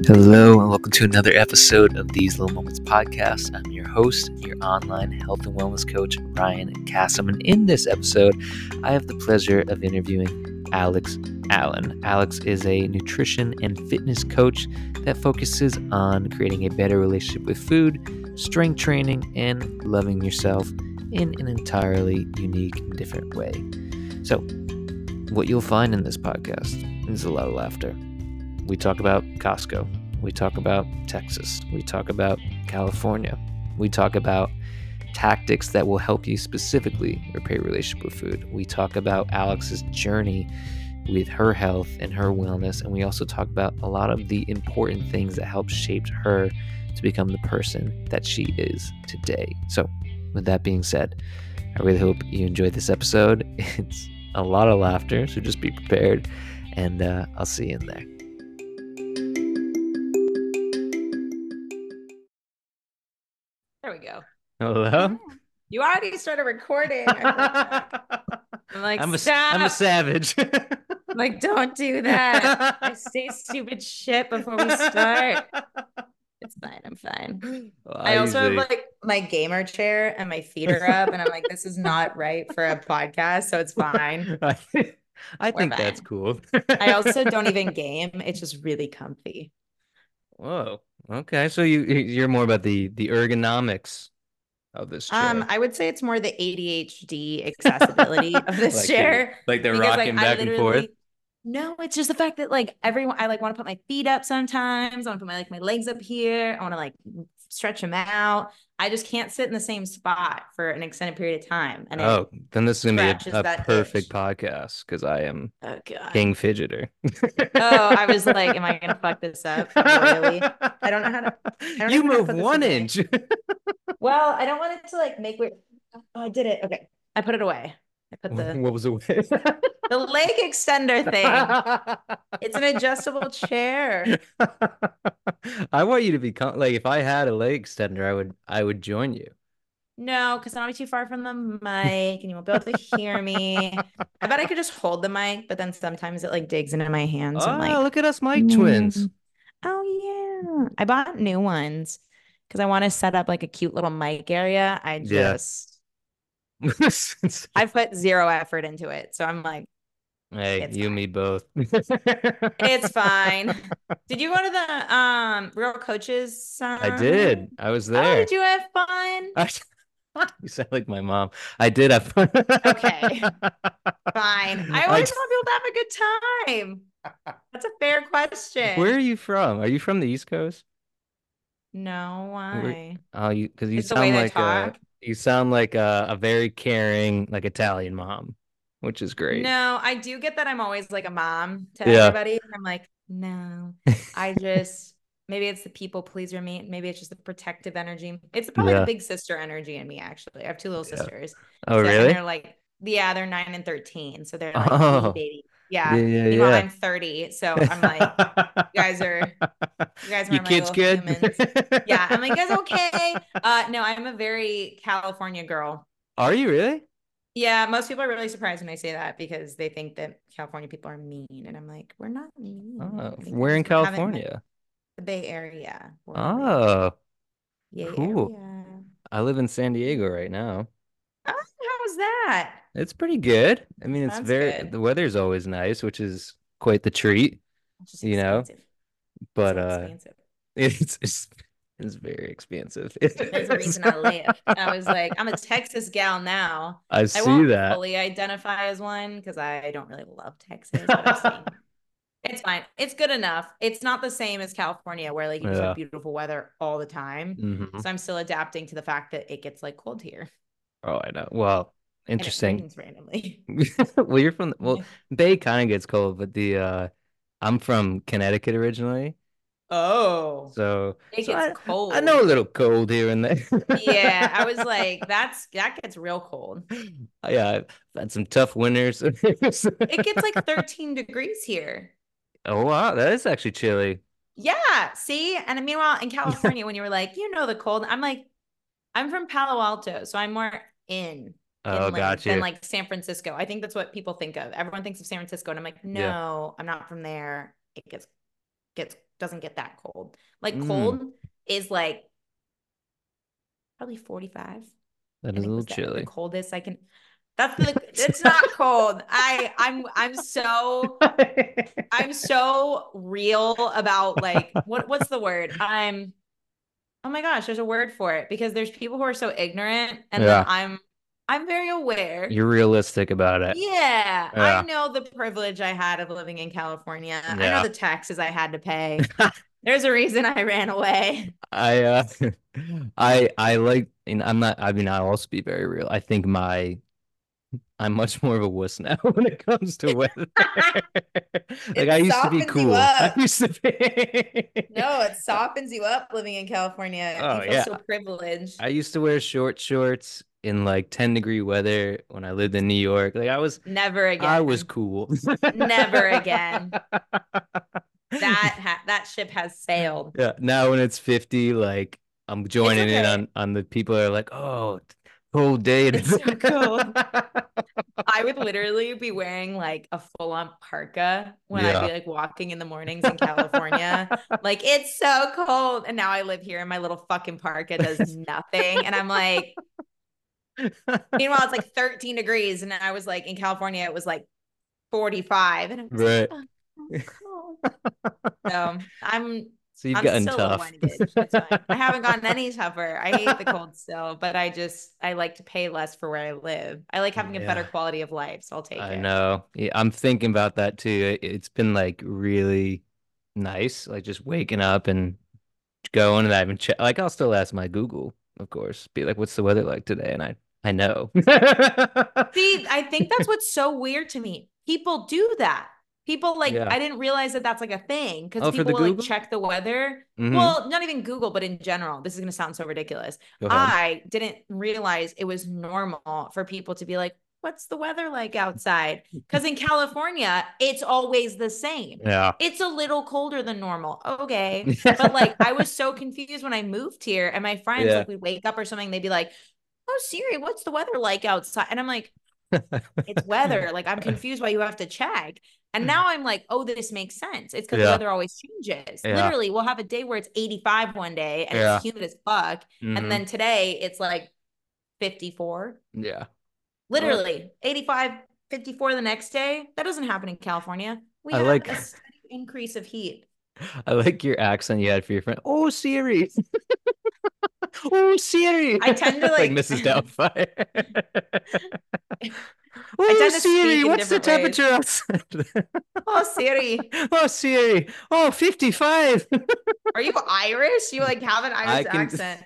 Hello, and welcome to another episode of These Little Moments podcast. I'm your host, your online health and wellness coach, Ryan Kassam. And in this episode, I have the pleasure of interviewing Alex Allen. Alex is a nutrition and fitness coach that focuses on creating a better relationship with food, strength training, and loving yourself in an entirely unique and different way. So, what you'll find in this podcast is a lot of laughter. We talk about Costco. We talk about Texas. We talk about California. We talk about tactics that will help you specifically repair your relationship with food. We talk about Alex's journey with her health and her wellness. And we also talk about a lot of the important things that helped shape her to become the person that she is today. So with that being said, I really hope you enjoyed this episode. It's a lot of laughter, so just be prepared. And I'll see you in there. There we go. Hello? You already started recording. I'm like, stop. I'm a savage. I'm like, don't do that. I say stupid shit before we start. It's fine. I'm fine. Well, I also have like my gamer chair and my feet are up, and I'm like, this is not right for a podcast, so it's fine. I think fine. that's cool. I also don't even game. It's just really comfy. Whoa. Okay. So you're more about the ergonomics of this chair. I would say it's more the ADHD accessibility of this chair. Like they're rocking back and forth. No, it's just the fact that like everyone, I like want to put my feet up sometimes. I want to put my legs up here. I want to like stretch them out. I just can't sit in the same spot for an extended period of time. And then this is gonna be a perfect itch. podcast because I am king fidgeter. I was like, am I gonna fuck this up? Really? I don't know how to. You move 1 inch. Well, I don't want it to like make weird. Oh, I did it. Okay, I put it away. I put what was away? The leg extender thing. It's an adjustable chair. I want you to be like, if I had a leg extender, I would join you. No, because I'll be too far from the mic and you won't be able to hear me. I bet I could just hold the mic, but then sometimes it like digs into my hands. Oh, I'm like, look at us mic twins. Oh yeah. I bought new ones because I want to set up like a cute little mic area. I put zero effort into it. So I'm like, hey, you and me both. It's fine. Did you go to the Real Coaches? I did. I was there. Oh, did you have fun? You sound like my mom. I did have fun. Okay. Fine. I always want people to have a good time. That's a fair question. Where are you from? Are you from the East Coast? No, why? Because you sound like a very caring, like Italian mom, which is great. No, I do get that I'm always like a mom to everybody. I'm like, no, maybe it's the people pleaser in me. Maybe it's just the protective energy. It's probably the big sister energy in me, actually. I have two little sisters. Oh, really? And they're like, they're 9 and 13. So they're like baby. Yeah. Meanwhile, I'm 30. So I'm like, you guys are your kids good? Humans. Yeah. I'm like, you guys okay? No, I'm a very California girl. Are you really? Yeah, most people are really surprised when I say that because they think that California people are mean. And I'm like, we're not mean. We're in California. The Bay Area. Cool. Area. I live in San Diego right now. Oh, how's that? It's pretty good. I mean, the weather's always nice, which is quite the treat, but it's very expensive. There's a reason I live. I was like, I'm a Texas gal now. I won't fully identify as one because I don't really love Texas, but I've seen it's fine. It's good enough. It's not the same as California where like you just have beautiful weather all the time. Mm-hmm. So I'm still adapting to the fact that it gets like cold here. Oh, I know. Well, interesting. And it rains randomly. Well, you're from Bay kind of gets cold, but I'm from Connecticut originally. Oh, so it gets cold. I know a little cold here and there. Yeah, I was like, that gets real cold. Yeah, I've had some tough winters. It gets like 13 degrees here. Oh wow, that is actually chilly. Yeah, see, and meanwhile in California, when you were like, the cold, I'm like, I'm from Palo Alto, so I'm more inland than like San Francisco. I think that's what people think of. Everyone thinks of San Francisco, and I'm like, no, I'm not from there. It gets doesn't get that cold. Like Mm, cold is like probably 45. that I is a think little was the chilly. coldest I can. It's not cold. I'm so real about like what's the word? Oh my gosh, there's a word for it because there's people who are so ignorant and then Yeah, I'm very aware. you're realistic about it. Yeah, I Yeah, know the privilege I had of living in California. I know yeah. the taxes I had to pay. There's a reason I ran away. I I like, and I'm not, I mean, I'll also be very real. I think I'm much more of a wuss now when it comes to weather. Like I It used to be softens you cool. I up. used to be. No, it softens you up living in California. Oh You feel yeah. so privileged. I used to wear short shorts in like 10-degree weather when I lived in New York. Like Never I was again. cool. Never again. That ship has sailed. Yeah, now when it's 50, like I'm It's joining in okay. on the people that are like, "Oh, cold day." It's so cold. I would literally be wearing like a full-on parka when I'd Yeah. be like walking in the mornings in California. Like, it's so cold. And now I live here and my little fucking parka does nothing. And I'm like, meanwhile, it's like 13 degrees. And I was like, in California, it was like 45. And I was like, Right. oh, so cold. So So you've I'm gotten still a little tough. whiny bitch. It's fine. I haven't gotten any tougher. I hate the cold still, but I like to pay less for where I live. I like having a better Yeah, quality of life, so I'll take I it. know. Yeah, I'm thinking about that too. It's been like really nice, like just waking up and going, and I haven't checked. Like I'll still ask my Google, of course, be like, "What's the weather like today?" And I know. See, I think that's what's so weird to me. People do that. People like, Yeah. I didn't realize that that's like a thing because Oh, for the people will like Google? check the weather. Mm-hmm. Well, not even Google, but in general, this is going to sound so ridiculous. Go ahead. I didn't realize it was normal for people to be like, what's the weather like outside? Because in California, it's always the same. Yeah. It's a little colder than normal. Okay. But like, I was so confused when I moved here, and my friends, Yeah. like, we'd wake up or something, they'd be like, oh, Siri, what's the weather like outside? And I'm like, it's weather. Like, I'm confused why you have to check. And now I'm like, oh, this makes sense. It's because the Yeah. weather always changes. Yeah. Literally, we'll have a day where it's 85 one day and it's Yeah. humid as fuck. And Mm-hmm. then today it's like 54. Yeah. Well, Literally 85, 54 the next day. That doesn't happen in California. We I have like a steady increase of heat. I like your accent you had for your friend. Oh, Siri. Oh, Siri. I tend to Like like, Mrs. Doubtfire. I Oh, tend to Siri, speak in what's the different ways. temperature outside? Oh, Siri, Oh, Siri. Oh, 55. are you Irish? You like have an I Irish can. accent.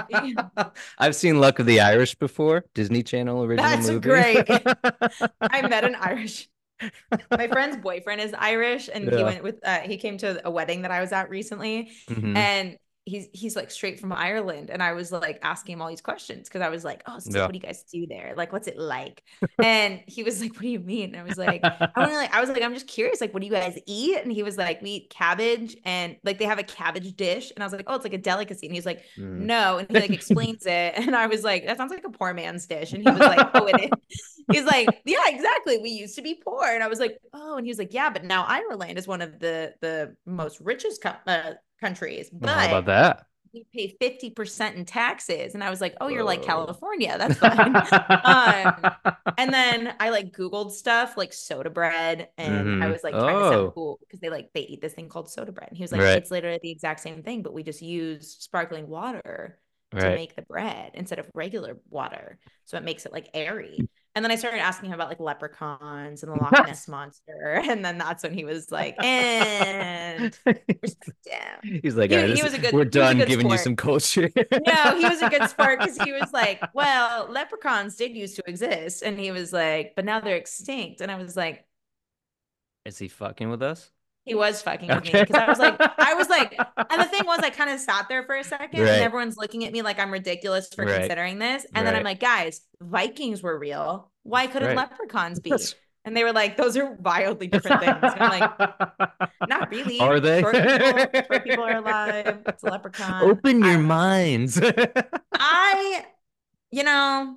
I've seen Luck of the Irish before, Disney Channel original That's movie. great. I met an Irish. My friend's boyfriend is Irish, and Yeah. he came to a wedding that I was at recently, Hmm. and he's like straight from Ireland, and I was like asking him all these questions because I was like, oh, so like, Yeah. what do you guys do there? Like, what's it like? And he was like, what do you mean? And I was like, I'm just curious, like, what do you guys eat? And he was like, we eat cabbage, and like they have a cabbage dish, and I was like, oh, it's like a delicacy, and he's like, Mm. no, and he like explains it, and I was like, that sounds like a poor man's dish, and he was like, oh, it is. He's like, yeah, exactly. We used to be poor. And I was like, oh, and he was like, yeah, but now Ireland is one of the most richest countries, How about but that? we pay 50% in taxes. And I was like, oh, you're like Whoa. California. That's fine. Um, and then I like Googled stuff like soda bread. And I Hmm. was like trying to sound Oh, cool because they eat this thing called soda bread. And he was like, right, it's literally the exact same thing, but we just use sparkling water to right. make the bread instead of regular water. So it makes it like airy. And then I started asking him about like leprechauns and the Loch Ness monster. And then that's when he was like, and we're stuck down. He's like, all right, we're He was a done good giving you sport. some culture. No, he was a good sport because he was like, well, leprechauns did used to exist. And he was like, but now they're extinct. And I was like, Is he fucking with us? he was fucking with me Okay. because and the thing was, I kind of sat there for a second and Right, everyone's looking at me like I'm ridiculous for right, considering this. And then I'm right. like, guys, Vikings were real. Why couldn't Right. leprechauns be? That's And they were like, those are wildly different things. And I'm like, not Are really. they? Short people are alive. It's a leprechaun. Open I your don't know. minds. I, you know,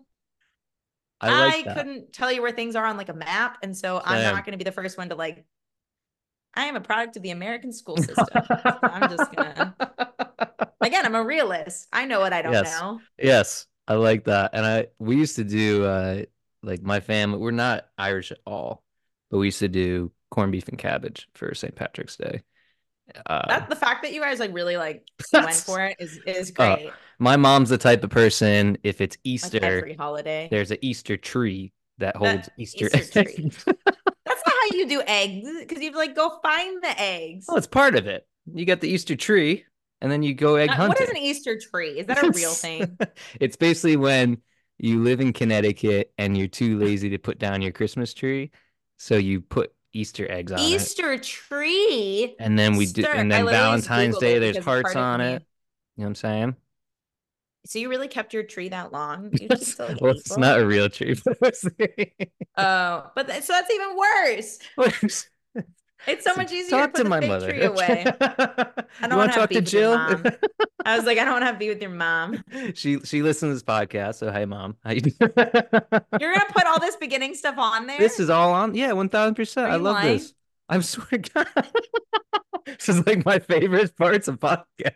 I like I that. couldn't tell you where things are on like a map. And so I'm Same. not going to be the first one to like I am a product of the American school system. So I'm just gonna, again, I'm a realist. I know what I don't Yes. know. Yes. I like that. And we used to do like my family, we're not Irish at all, but we used to do corned beef and cabbage for St. Patrick's Day. That the fact that you guys like really like went That's for it is uh great. my mom's the type of person, if it's Like Easter, every holiday. there's an Easter tree that That holds Easter Easter tree. eggs. That's not how you do eggs because you like go find the Well, eggs. it's part of it. You got the Easter tree and then you go egg What is an hunting. Easter tree? Is that a real It's, thing? it's basically when you live in Connecticut and you're too lazy to put down your Christmas tree, so you put Easter eggs on it. Easter tree? And then we do, Sir, and I then literally just Valentine's Googled Day, it there's because it's hearts harder for on me. it. You know what I'm saying? So you really kept your tree that long? You keep it till like Well, April? it's not a real tree, but Oh, but so that's even worse. It's so much easier to talk put to the my fake mother. tree away. I You don't want want to to have talk to beef with your Jill? mom. I was like, I don't want to have beef with your mom. She listens to this podcast, so hey mom. How you doing? You're gonna put all this beginning stuff on there? This is all on. Yeah, 1000%. Are I you love lying? this. I'm swear to God. This is like my favorite parts of podcast.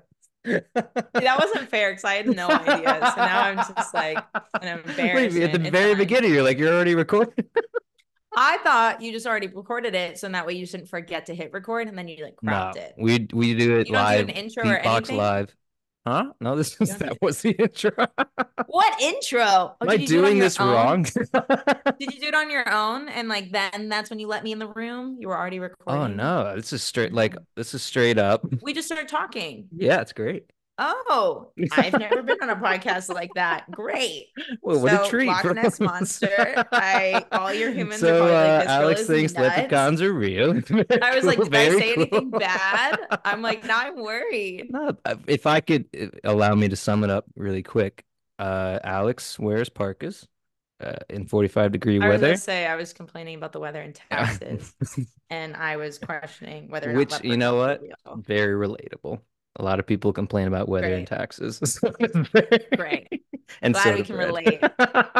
See, that wasn't fair because I had no idea. So now I'm just like an Wait, at the embarrassment. It's very fine. beginning, you're like, you're already recording? I thought you just already recorded it, so that way you just didn't forget to hit record, and then you like cropped No, it. we do it You don't do an live, intro or beatbox anything? live. Huh? No, You don't do that was the intro. what intro? Oh, Am I did you do it on doing your this own? wrong? Did you do it on your own? And like then that's when you let me in the room? You were already Oh recording? no, No. this is straight up. We just started talking. Yeah, it's great. Oh, I've never been on a podcast like that. Great. Well, what a So treat, Loch bro. Ness Monster. All your humans are So probably like, this girl Alex is thinks nuts. leprechauns are real. Very I was like, cool, did I very say cool. anything bad? I'm like, now I'm worried. No, if I could allow me to sum it up really quick, Alex wears parkas in 45-degree I was gonna weather. say I was complaining about the weather in Texas, and I was questioning whether or not Which, you know leprechauns were what? real. Very relatable. A lot of people complain about weather in Great, taxes. great. And Glad we soda can bread. relate.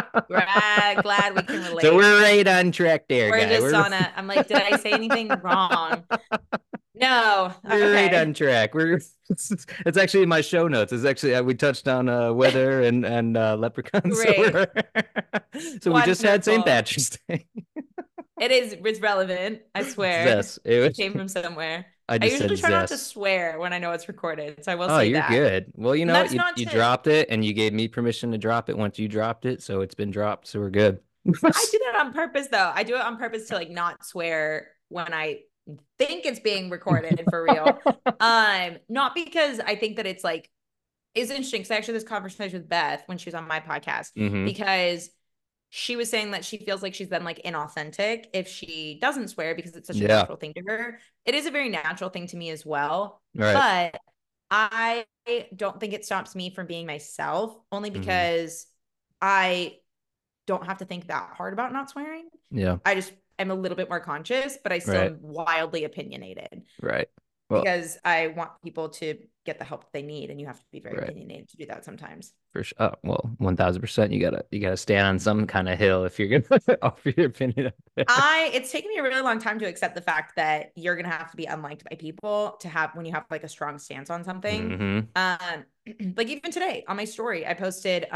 Glad we can So relate. we're right on track there, We're guy. just on a. I'm like, did I say anything wrong? No. We're right on Okay. track. It's actually in my show notes. It's actually we touched on weather and leprechauns. Great. So we just had St. Wonderful. Patrick's Day. It's relevant. I swear. Zest. It It was, came from somewhere. I I just said usually try not to zest. swear when I know it's recorded, so I will Oh, say you're that. good. Well, you And know what? that's You not you to. dropped it and you gave me permission to drop it once you dropped it, so it's been dropped, so we're good. I do that on purpose, though. I do it on purpose to like not swear when I think it's being recorded for real. Not because I think that it's like it's interesting because I actually had this conversation with Beth when she was on my podcast Hmm. because she was saying that she feels like she's then like inauthentic if she doesn't swear because it's such a Yeah. natural thing to her. It is a very natural thing to me as well, Right. but I don't think it stops me from being myself only Hmm. because I don't have to think that hard about not swearing. Yeah. I just am a little bit more conscious, but I still Right. am wildly opinionated Right. Well, because I want people to get the help that they need, and you have to be very right. opinionated to do that sometimes. For sure. Oh, well, 1000%. You gotta stand on some kind of hill if you're gonna offer your opinion. It's taken me a really long time to accept the fact that you're gonna have to be unliked by people to have when you have like a strong stance on something. Hmm. Like even today on my story, I posted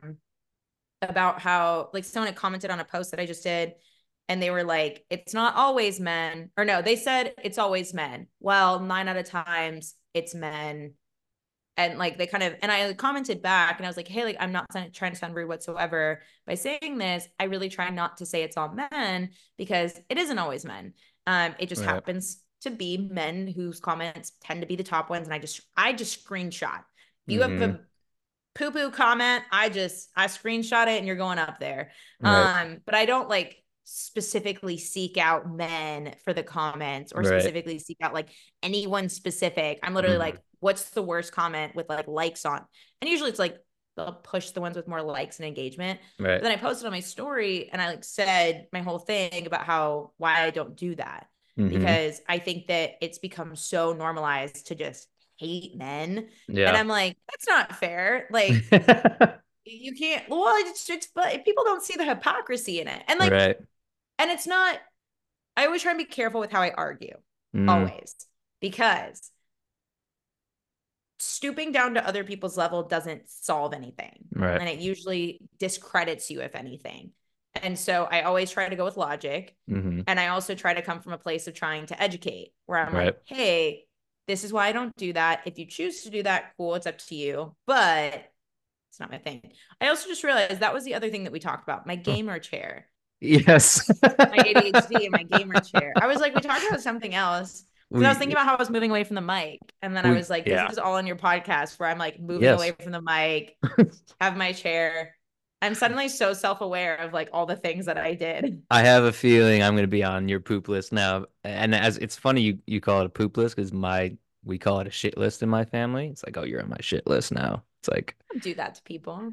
about how like someone had commented on a post that I just did, and they were like, it's not always men, or no, they said it's always men. Well, 9 out of 10 times it's men. And like they kind of, and I commented back and I was like, hey, like I'm not trying to sound rude whatsoever by saying this. I really try not to say it's all men because it isn't always men. It just Right. happens to be men whose comments tend to be the top ones. And I just screenshot. If you have Hmm. a poo-poo comment, I screenshot it and you're going up there. Right. But I don't like specifically seek out men for the comments or Right. specifically seek out like anyone specific. I'm literally Hmm. like, what's the worst comment with like likes on? And usually it's like they'll push the ones with more likes and engagement. Right. But then I posted on my story and I like said my whole thing about why I don't do that. Hmm. Because I think that it's become so normalized to just hate men. Yeah. And I'm like, that's not fair. Like you can't, well, it's but people don't see the hypocrisy in it. And like, Right. and it's not, I always try and be careful with how I argue. Always. Because stooping down to other people's level doesn't solve anything. Right. And it usually discredits you, if anything. And so I always try to go with logic. Mm-hmm. And I also try to come from a place of trying to educate, where I'm Right. like, hey, this is why I don't do that. If you choose to do that, cool, it's up to you. But it's not my thing. I also just realized that was the other thing that we talked about, my gamer chair. Yes. My ADHD and my gamer chair. I was like, we talked about something else. Because I was thinking about how I was moving away from the mic. And then I was like, this is all on your podcast, where I'm like moving away from the mic, have my chair. I'm suddenly so self-aware of like all the things that I did. I have a feeling I'm going to be on your poop list now. And as it's funny you call it a poop list, because we call it a shit list in my family. It's like, oh, you're on my shit list now. It's like, Don't do that to people.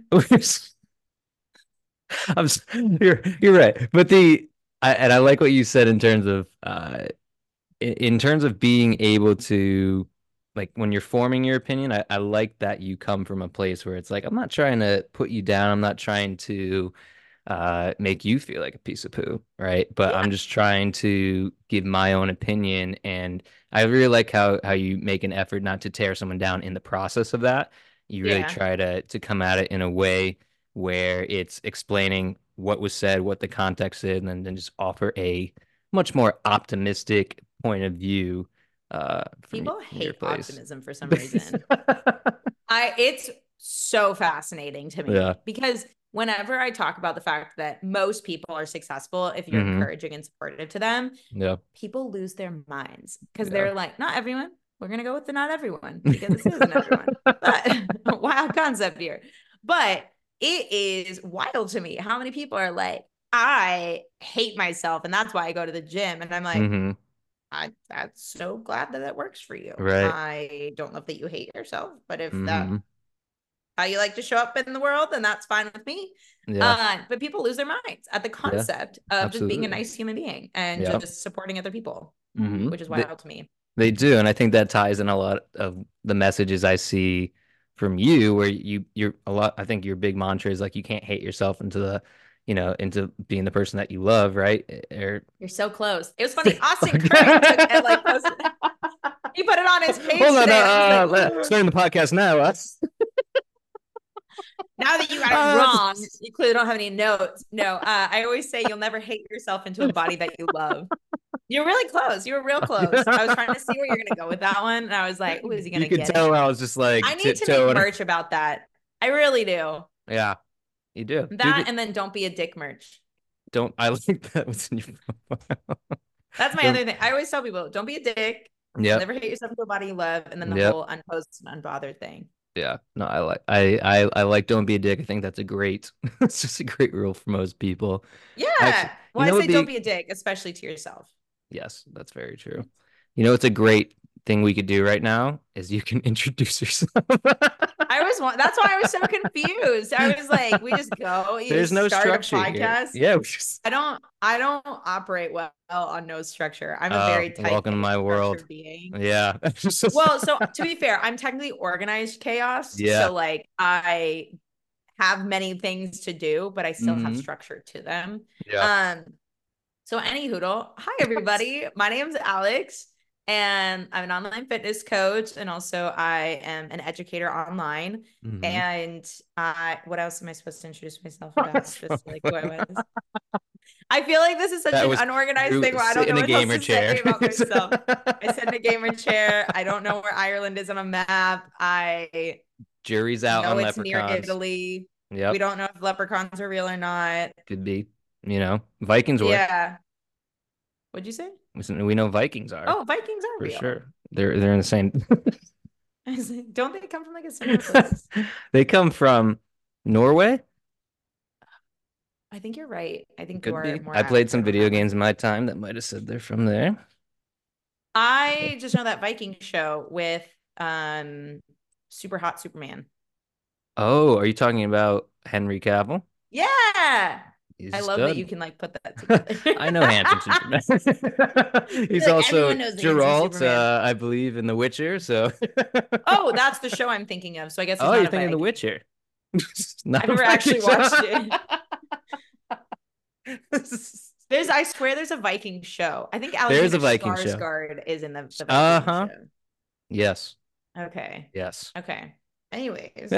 you're right. But I like what you said in terms of being able to, like, when you're forming your opinion, I like that you come from a place where it's like, I'm not trying to put you down. I'm not trying to make you feel like a piece of poo, right? But I'm just trying to give my own opinion, and I really like how you make an effort not to tear someone down in the process of that. You really try to come at it in a way where it's explaining what was said, what the context is, and then just offer a much more optimistic point of view People from your hate place. optimism for some reason. It's so fascinating to me because whenever I talk about the fact that most people are successful if you're encouraging and supportive to them, people lose their minds because they're like, not everyone. We're going to go with the not everyone because this isn't everyone. But wild concept here. But it is wild to me how many people are like, I hate myself and that's why I go to the gym. And I'm like, I'm so glad that that works for you. Right. I don't know that you hate yourself, but if that's how you like to show up in the world, then that's fine with me. But people lose their minds at the concept of just being a nice human being and just supporting other people, which is wild to me. They do, and I think that ties in a lot of the messages I see from you, where you're a lot. I think your big mantra is like, you can't hate yourself into being the person that you love, right? You're so close. It was funny. Austin Curry took it, like, he put it on his page today. Like, starting the podcast now. Now that you got it wrong, you clearly don't have any notes. No, I always say you'll never hate yourself into a body that you love. You're really close. You were real close. I was trying to see where you're going to go with that one. And I was like, is he going to get it? You could tell I was just like, I need to make merch about that. I really do. Yeah, you do. That and then don't be a dick merch. I like that was in your profile. That's my other thing. I always tell people, don't be a dick. Never hate yourself into a body you love. And then the whole unposed and unbothered thing. Yeah, no, I like don't be a dick. I think that's it's just a great rule for most people. Yeah. Actually, well, I say don't be a dick, especially to yourself. Yes, that's very true. You know, it's a great thing we could do right now is you can introduce yourself. That's why I was so confused. I was like, we just go. There's no structure podcast. Here. Yeah, I don't operate well on no structure. I'm a very tight. Welcome to my world. Being. Yeah. Well, so to be fair, I'm technically organized chaos. Yeah. So like I have many things to do, but I still have structure to them. Yeah. So any hoodle. Hi everybody. My name's Alex. And I'm an online fitness coach. And also I am an educator online. And what else am I supposed to introduce myself about? Just like who I was. I feel like this is such an unorganized thing where I don't know what else to say about myself. I sit in a gamer chair. I don't know where Ireland is on a map. Jury's out on it's leprechauns. Near Italy. Yep. We don't know if leprechauns are real or not. Could be. Vikings were. Yeah. What'd you say? We know Vikings are. Oh, Vikings are for real. Sure. They're in the same. Don't they come from like a similar place? They come from Norway. I think you're right. I think Could be. I played some video games in my time that might have said they're from there. I just know that Viking show with Super Hot Superman. Oh, are you talking about Henry Cavill? Yeah. I love that you can like put that together. I know handsome Superman. He's like, also Geralt, I believe, in The Witcher. So. Oh, that's the show I'm thinking of. So I guess. You're thinking of The Witcher. I've never actually watched it. I swear there's a Viking show. I think There's a Alexander Viking show. Skarsgård is in the Viking Uh-huh. show. Yes. Okay. Yes. Okay. Anyways,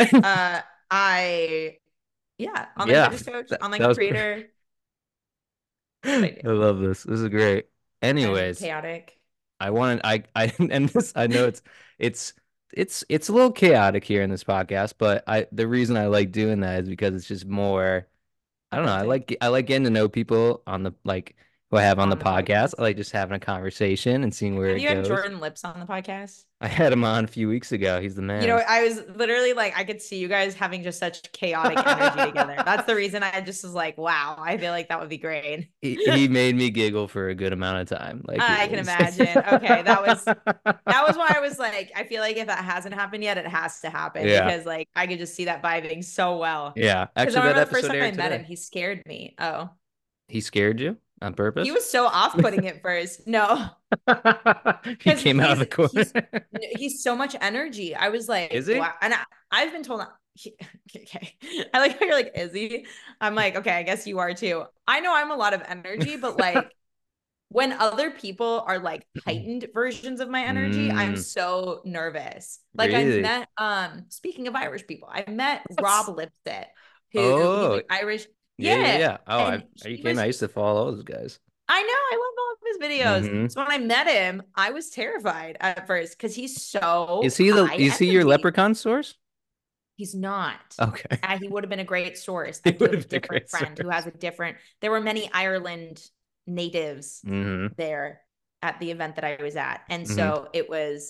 I online Yeah. fitness coach, That online was great. creator. That's what I I do. love this. This is great. I'm Anyways, chaotic. I want to I and this I know it's it's a little chaotic here in this podcast, but the reason I like doing that is because it's just more I don't know. Authentic I like getting to know people on the like who I have on the on the podcast. I podcast. like just having a conversation and seeing where Have it you had goes. Jordan Lips on the podcast? I had him on a few weeks ago. He's the You know, man. I was literally like, I could see you guys having just such chaotic energy together. That's the reason I just was like, wow, I feel like that would be great. He made me giggle for a good amount of time. Like it I can was. imagine. Okay, that was why I was like, I feel like if that hasn't happened yet, it has to happen Yeah. because like I could just see that vibing so well. Yeah. Because I Actually, that remember the first episode time I aired met him, today. he scared me. Oh, He scared you on he purpose? was so off-putting at first. No, He because came out of he's the corner. he's he's so much energy. I was Is like, he? wow. And I've been told, okay. I like how you're like, is he? I'm like, okay, I guess you are too. I know I'm a lot of energy, but like when other people are like heightened versions of my energy, I'm Mm, so nervous. Like I really? met, speaking of Irish people, I met Rob That's... Lipsett, who he's Oh, like Irish. yeah, yeah, Yeah. yeah. Oh, And are you he kidding? was I used to follow those guys. I know. I love all of his videos. Hmm So when I met him, I was terrified at first because he's so high is he your energy. leprechaun source? He's not. Okay. He would have been a great source. I He do would have a have been a different great friend who has source. a different. There were many Ireland natives Hmm there at the event that I was at, and hmm so it was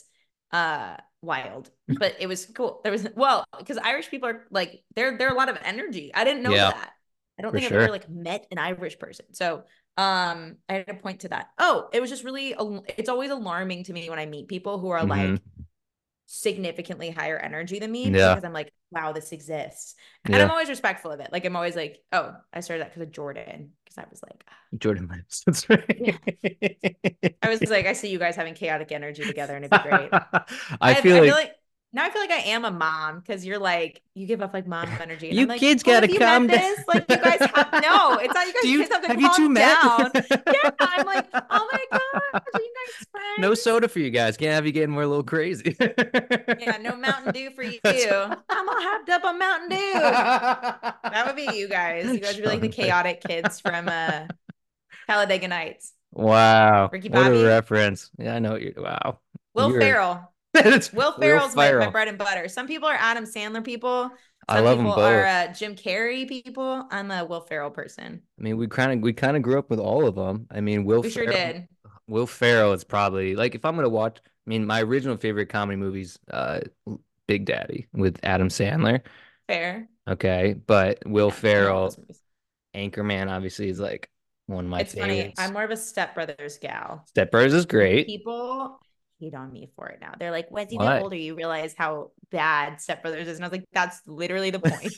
wild, but it was cool. There was well because Irish people are like they're a lot of energy. I didn't know Yeah, that. I don't for think I've ever sure. like met an Irish person. So I had to point to that. Oh, it was just really it's always alarming to me when I meet people who are Hmm like significantly higher energy than me Yeah, because I'm like, wow, this exists. And I'm yeah. always respectful of it. Like I'm always like, oh, I started that because of Jordan. Because I was like, Jordan Lips. That's right. yeah. I was like, I see you guys having chaotic energy together and it'd be great. I feel I feel like like now I feel like I am a mom because you're like you give off like mom energy and I'm you like, kids well, gotta have you met calm down. this? Like you guys have no, it's not you Do guys. You you guys have to have you two calm met? down. Yeah, I'm like, oh my gosh, are you guys No friends? soda for you guys. Can't have you getting more a little crazy. Yeah, no Mountain Dew for you. That's I'm all hyped up on Mountain Dew. That would be you guys. You guys would be like the Sean Penn. chaotic kids from Talladega Nights. Wow, Ricky what a Bobby. reference. Yeah, I know what you're wow. Will You're Ferrell. it's Will Will Ferrell's my Ferrell. bread and butter. Some people are Adam Sandler people. I Some love them people are both. Jim Carrey people. I'm a Will Ferrell person. I mean, we kind of grew up with all of them. I mean, We sure did. Will Ferrell is probably like if I'm gonna watch. I mean, my original favorite comedy movies, Big Daddy with Adam Sandler. Fair. Okay, but Will Yeah, I know all Ferrell, those movies. Anchorman, obviously is like one of my It's funny. I'm favorites. more of a Step Brothers gal. Step Brothers is And great. people hate on me for it now. They're like, "Once you get Why? older, you realize how bad Step Brothers is." And I was like, "That's literally the point."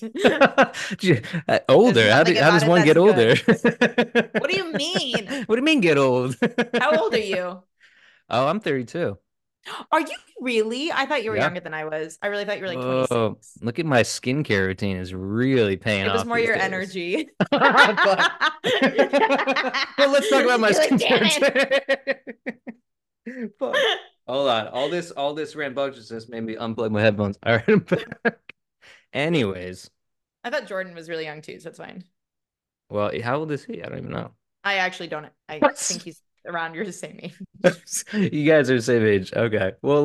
There's Older? nothing How does about it one that's get older? good. What do you mean? What do you mean get old? How old are you? Oh, I'm 32. Are you really? I thought you were Yeah. younger than I was. I really thought you were like Oh, 26. look at my skincare routine is really paying It was off more these your days. energy. But well, let's talk about my You're like, damn skincare it. routine. Fuck. Hold on. All this rambunctiousness made me unplug my headphones. All right, I'm back. Anyways, I thought Jordan was really young too, so it's fine. well, how old is he? I don't even know. I actually don't. I think he's around your same age. You guys are the same age. Okay. Well,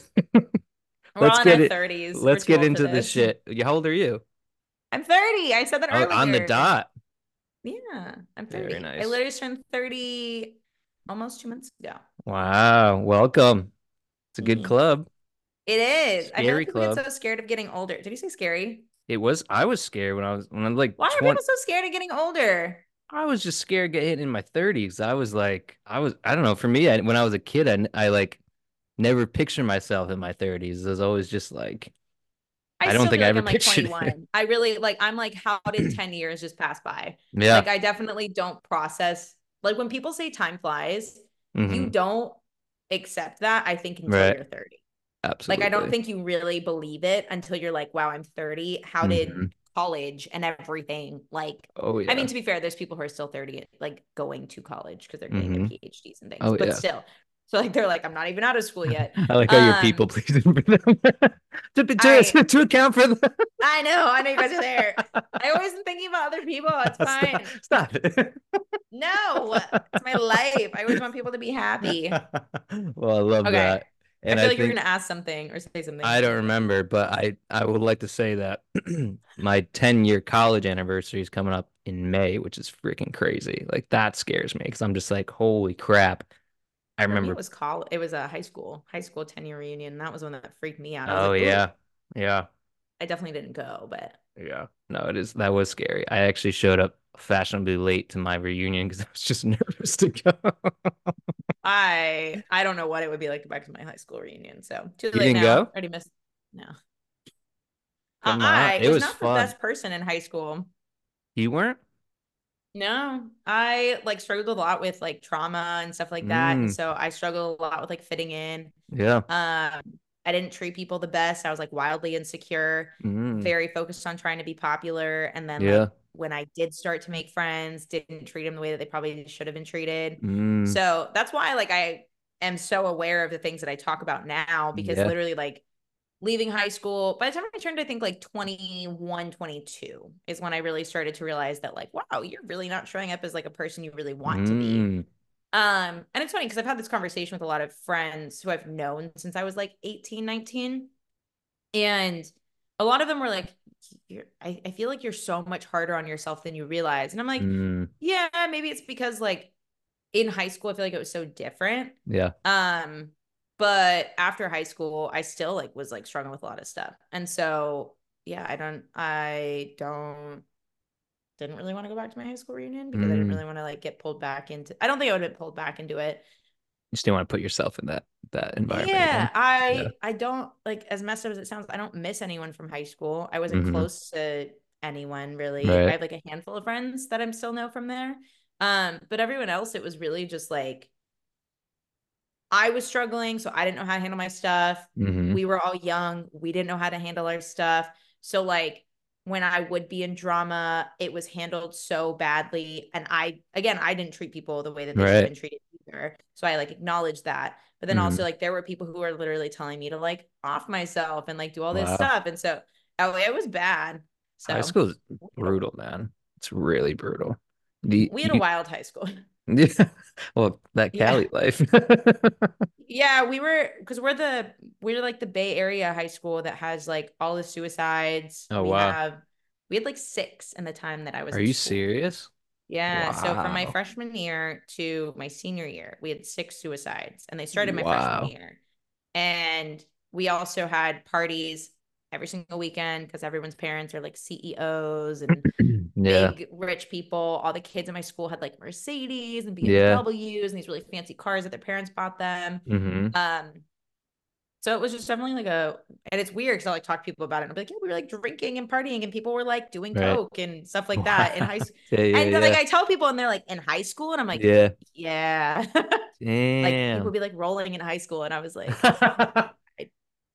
We're let's all in get our it. 30s. We're Let's too get old for into this this. shit. How old are you? I'm 30. I said that Oh, on the earlier. dot. Yeah, I'm Very 30. I nice. literally turned 30 almost 2 months ago. Wow. Welcome. It's a good Thanks. club. It is. I feel Scary like people get club. so scared of getting older. Did you say scary? I was scared when I was like Why are 20. people so scared of getting older? I was just scared to get hit in my 30s. I don't know. For me, when I was a kid, I like never pictured myself in my 30s. It was always just like, I I don't still think feel I like ever I'm like pictured it. 21. I really like, I'm like, how did 10 years just pass by? Yeah. Like, I definitely don't process, like, when people say time flies, you hmm don't accept that, I think, until Right. you're 30. Like, I don't Absolutely. think you really believe it until you're like, wow, I'm 30. How did hmm college and everything. Like, Oh I mean, yeah. to be fair, there's people who are still 30, like going to college because they're getting their Mm-hmm. PhDs and things, Oh but yeah. still. So like they're like, I'm not even out of school yet. I like how you're people Um, pleasing for them I to account for them. I know you guys are there. I always am thinking about other people. It's Stop, fine. stop it. No, it's my life. I always want people to be happy. Well, I love Okay. that. I And feel I like you were think gonna ask something or say something I don't funny. remember, but I would like to say that my 10-year college anniversary is coming up in May, which is freaking crazy. Like that scares me because I'm just like, holy crap. I For me, it remember. was college. It was a high school 10-year reunion. That was one that freaked me out. I was Oh like, ooh, yeah. Yeah. I definitely didn't go, but Yeah. No, it is. That was scary. I actually showed up fashionably late to my reunion because I was just nervous to go. I don't know what it would be like to go back to my high school reunion. So too You late didn't now. go? Already missed. No. Come on. I It was was not the fun. best person in high school. You weren't? No, I like struggled a lot with like trauma and stuff like that. And Mm, so I struggled a lot with like fitting in. yeah. Um, I didn't treat people the best. I was like wildly insecure, Mm, very focused on trying to be popular. And then like yeah. when I did start to make friends, didn't treat them the way that they probably should have been treated. Mm, So that's why like I am so aware of the things that I talk about now because yeah. literally like leaving high school, by the time I turned, I think like 21, 22 is when I really started to realize that like, wow, you're really not showing up as like a person you really want to be. Mm, And it's funny because I've had this conversation with a lot of friends who I've known since I was like 18, 19. And a lot of them were like, I feel like you're so much harder on yourself than you realize. And I'm like, mm, yeah, maybe it's because like in high school, I feel like it was so different. yeah. Um, but after high school, I still like was like struggling with a lot of stuff. And so yeah, I don't didn't really want to go back to my high school reunion because I didn't Mm. really want to like get pulled back into I don't think I would have been pulled back into it. You just didn't want to put yourself in that environment Yeah, again. Yeah. I don't like as messed up as it sounds, I don't miss anyone from high school. I wasn't Hmm. close to anyone really. I Right. have like a handful of friends that I'm still know from there. But everyone else, it was really just like I was struggling, so I didn't know how to handle my stuff. Hmm. We were all young. We didn't know how to handle our stuff. So like when I would be in drama, it was handled so badly. And I didn't treat people the way that they should have Right. been treated either. So I like acknowledged that. But then also Hmm. like there were people who were literally telling me to like off myself and like do all this Wow. stuff. And so oh, it was bad. High So school is brutal, man. It's really brutal. The we had a you, wild high school. yeah. Well, that Yeah. Cali life. Yeah, we were because we're like the Bay Area high school that has like all the suicides. Oh wow. We had like six in the time that I was Are in you school. serious? Yeah, so from my Wow. freshman year to my senior year, we had six suicides, and they started my freshman Wow. year. And we also had parties every single weekend because everyone's parents are like CEOs and Yeah. big rich people. All the kids in my school had like Mercedes and Yeah. BMWs and these really fancy cars that their parents bought them. Hmm. Um, so it was just definitely like and it's weird because I like talk to people about it. And I'll be like, yeah, we were like drinking and partying, and people were like doing Right. coke and stuff like that in high Wow. school. Yeah, yeah, And like yeah. I tell people, and they're like, in high school, and I'm like, Yeah. yeah, like people Damn. be like rolling in high school, and I was like, I,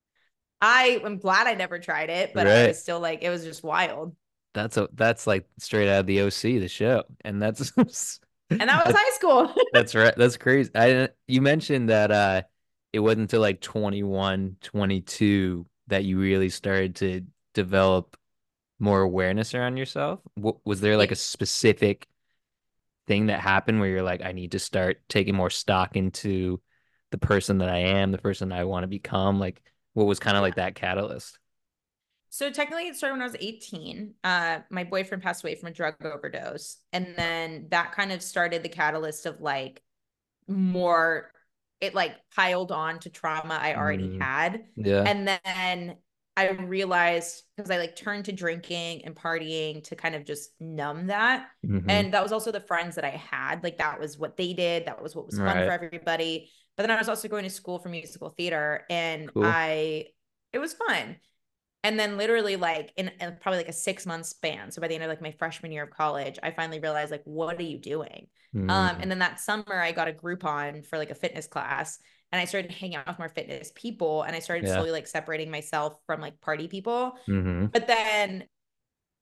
I am glad I never tried it, but I Right. was still like, it was just wild. That's like straight out of the OC, the show. And that's And that was that, high school. that's right. That's crazy. I You mentioned that it wasn't until like 21, 22 that you really started to develop more awareness around yourself. Was there like Yeah. a specific thing that happened where you're like, I need to start taking more stock into the person that I am, the person I want to become? Like, what was kind of Yeah. like that catalyst? So technically it started when I was 18. My boyfriend passed away from a drug overdose. And then that kind of started the catalyst of like more, it like piled on to trauma I already Mm, had. yeah. And then I realized because I like turned to drinking and partying to kind of just numb that. Hmm. And that was also the friends that I had. Like that was what they did. That was what was fun for Right. everybody. But then I was also going to school for musical theater and Cool. it was fun. And then literally like in probably like a 6 month span. So by the end of like my freshman year of college, I finally realized like, what are you doing? Mm, And then that summer I got a Groupon for like a fitness class and I started hanging out with more fitness people and I started yeah. slowly like separating myself from like party people. Hmm. But then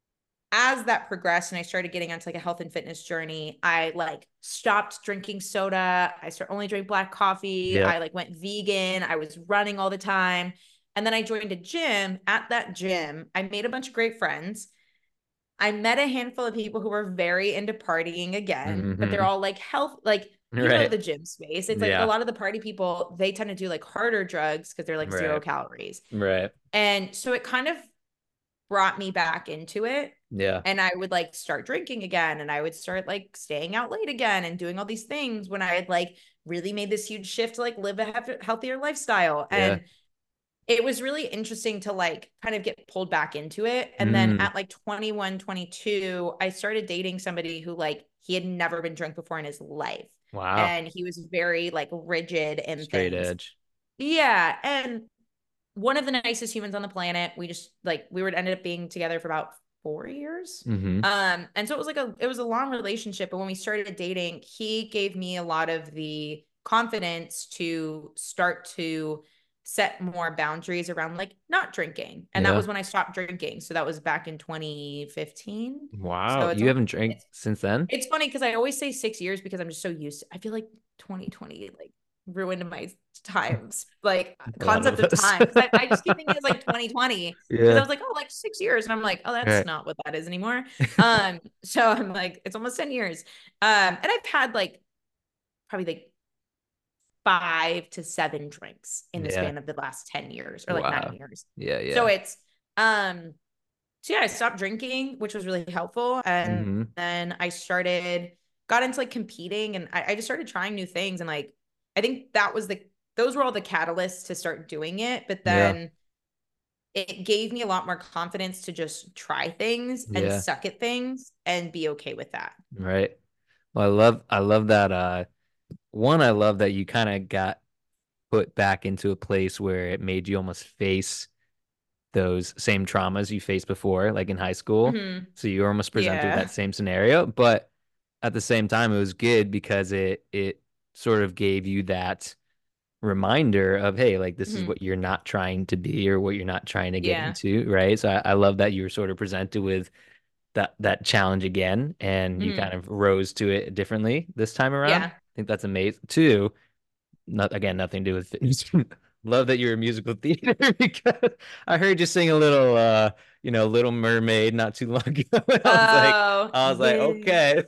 as that progressed and I started getting onto like a health and fitness journey, I like stopped drinking soda. I started only drink black coffee. Yeah. I like went vegan. I was running all the time. And then I joined a gym. At that gym, I made a bunch of great friends. I met a handful of people who were very into partying again, but they're Mm-hmm. all like health, like, you know, Right. the gym space. It's like a Yeah. lot of the party people, they tend to do like harder drugs because they're like zero Right. calories. Right. And so it kind of brought me back into it. Yeah. And I would like start drinking again, and I would start like staying out late again and doing all these things when I had like really made this huge shift to like live a healthier lifestyle. Yeah. And it was really interesting to like kind of get pulled back into it. And then Mm. at like 21, 22, I started dating somebody who like he had never been drunk before in his life. Wow. And he was very like rigid in Straight things. edge. Yeah. And one of the nicest humans on the planet. We just like we were ended up being together for about 4 years. Mm-hmm. And so it was like it was a long relationship. But when we started dating, he gave me a lot of the confidence to start to set more boundaries around like not drinking. And that Yeah. was when I stopped drinking. So that was back in 2015. Wow. So You haven't drank since then? it's funny because I always say 6 years because I'm just so used to, I feel like 2020 like ruined my times, like A lot concept of of us. time. Because I just keep thinking it's like 2020 because I Yeah. was like, oh, like 6 years. And I'm like, oh, that's Right. not what that is anymore. So I'm like, it's almost 10 years. And I've had like probably like 5 to 7 drinks in the Yeah. span of the last 10 years or like Wow. 9 years. Yeah. So Yeah. it's so yeah, I stopped drinking, which was really helpful. And Mm-hmm. then got into like competing, and I just started trying new things. And like, I think those were all the catalysts to start doing it. But Yeah. then it gave me a lot more confidence to just try things and Yeah. suck at things and be okay with that. Right. Well, I love that. I love that you kind of got put back into a place where it made you almost face those same traumas you faced before, like in high school. Mm-hmm. So you were almost presented with that Yeah. same scenario, but at the same time, it was good because it sort of gave you that reminder of, hey, like this is Mm-hmm. what you're not trying to be or what you're not trying to get Yeah. into, right? So I love that you were sort of presented with that challenge again, and you Mm-hmm. kind of rose to it differently this time around. Yeah. I think that's amazing. Too, not again, nothing to do with fitness. Love that you're a musical theater because I heard you sing a little Little Mermaid not too long ago. And Oh, I was like, yeah. okay.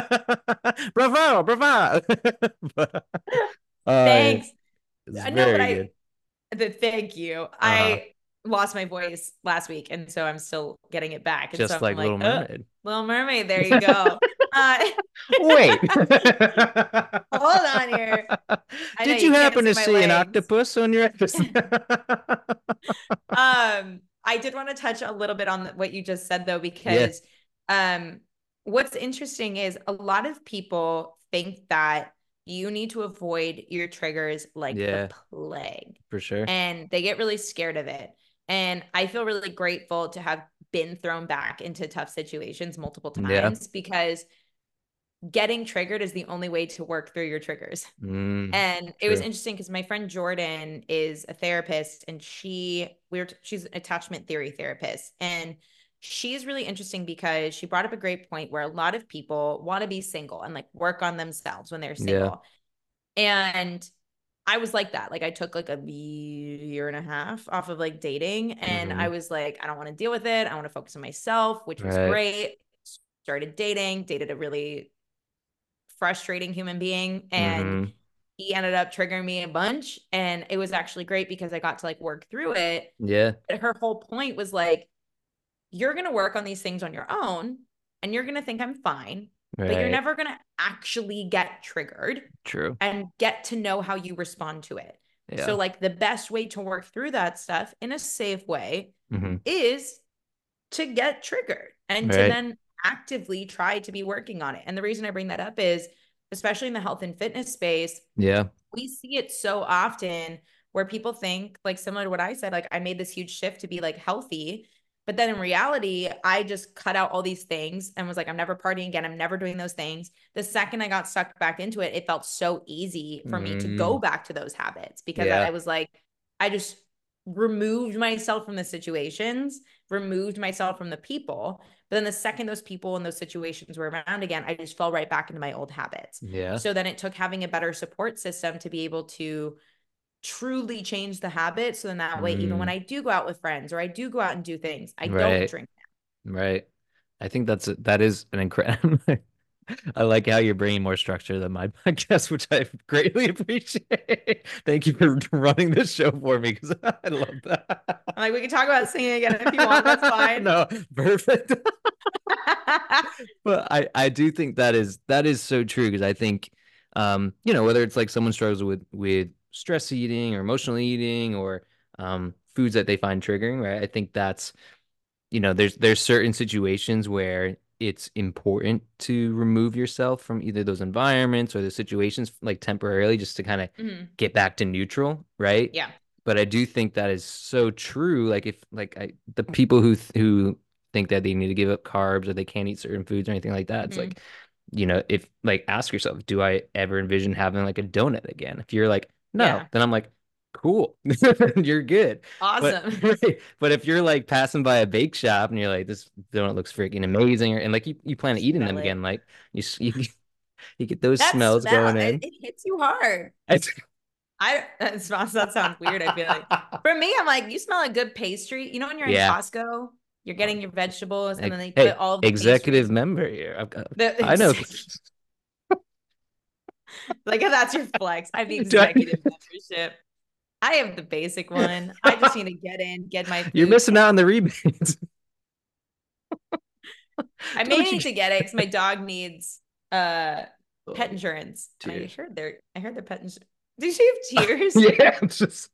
Bravo, bravo. But, uh Thanks. it's I know, but very good. thank you. Uh-huh. I lost my voice last week, and so I'm still getting it back. And Just so I'm like like, Little Mermaid. Little Mermaid, there you go. Uh, Wait. hold on here. I know Did you you can't happen see to my see an legs. octopus on your episode? I did want to touch a little bit on what you just said though, Yeah. because um, what's interesting is a lot of people think that you need to avoid your triggers like the Yeah, plague, for sure. and they get really scared of it. And I feel really grateful to have been thrown back into tough situations multiple Yeah. times because getting triggered is the only way to work through your triggers. Mm, And it was true. interesting because my friend Jordan is a therapist, and she's an attachment theory therapist. And she's really interesting because she brought up a great point where a lot of people want to be single and like work on themselves when they're Yeah. single. And I was like that. Like I took like a year and a half off of like dating, and I Hmm. was like, I don't want to deal with it. I want to focus on myself, which was Right. great. Started dated a really frustrating human being, and Hmm. he ended up triggering me a bunch. And it was actually great because I got to like work through it. Yeah. But her whole point was like, you're going to work on these things on your own and you're going to think I'm fine, but you're Right. never going to actually get triggered True. and get to know how you respond to it. So, Yeah. like, the best way to work through that stuff in a safe way Hmm. is to get triggered and to Right. then actively try to be working on it. And the reason I bring that up is, especially in the health and fitness space, Yeah. we see it so often where people think, like, similar to what I said, like I made this huge shift to be like healthy, but then in reality I just cut out all these things and was like, I'm never partying again, I'm never doing those things. The second I got sucked back into it, it felt so easy for me to go Mm, back to those habits because I yeah. was like, I just removed myself from the situations removed myself from the people. But then the second those people and those situations were around again, I just fell right back into my old habits. Yeah. So then it took having a better support system to be able to truly change the habit. So then that way, even when I do go out with friends or I do go out and do things, I don't Right. drink now. Right. I think that is an incredible. I like how you're bringing more structure than my podcast, which I greatly appreciate. Thank you for running this show for me because I love that. I'm like, we can talk about singing again if you want. That's fine. No, perfect. But I do think that is so true because I think whether it's like someone struggles with stress eating or emotional eating or foods that they find triggering, right? I think that's there's certain situations where it's important to remove yourself from either those environments or the situations like temporarily just to kind of get back to neutral, right? Yeah. But I do think that is so true. Like if the people who think that they need to give up carbs or they can't eat certain foods or anything like that, it's like, if like ask yourself, do I ever envision having like a donut again? If you're like, no, then I'm like, cool, you're good. Awesome. But if you're like passing by a bake shop and you're like, this donut looks freaking amazing, and like you plan on eating them again, like you you get those That smells smell, going in. it hits you hard. It's That sounds weird. I feel like for me, I'm like, you smell a good pastry. You know, when you're in yeah. Costco, you're getting your vegetables and then they Hey, put all of the executive pastries. member here. I know. Like if that's your flex. I have the Do I- executive membership. I have the basic one. I just need to get in, get my You're food. missing out on the rebates. I may need to get it because my dog needs pet insurance. And I heard their pet insurance. Did she have tears? Yeah, it's just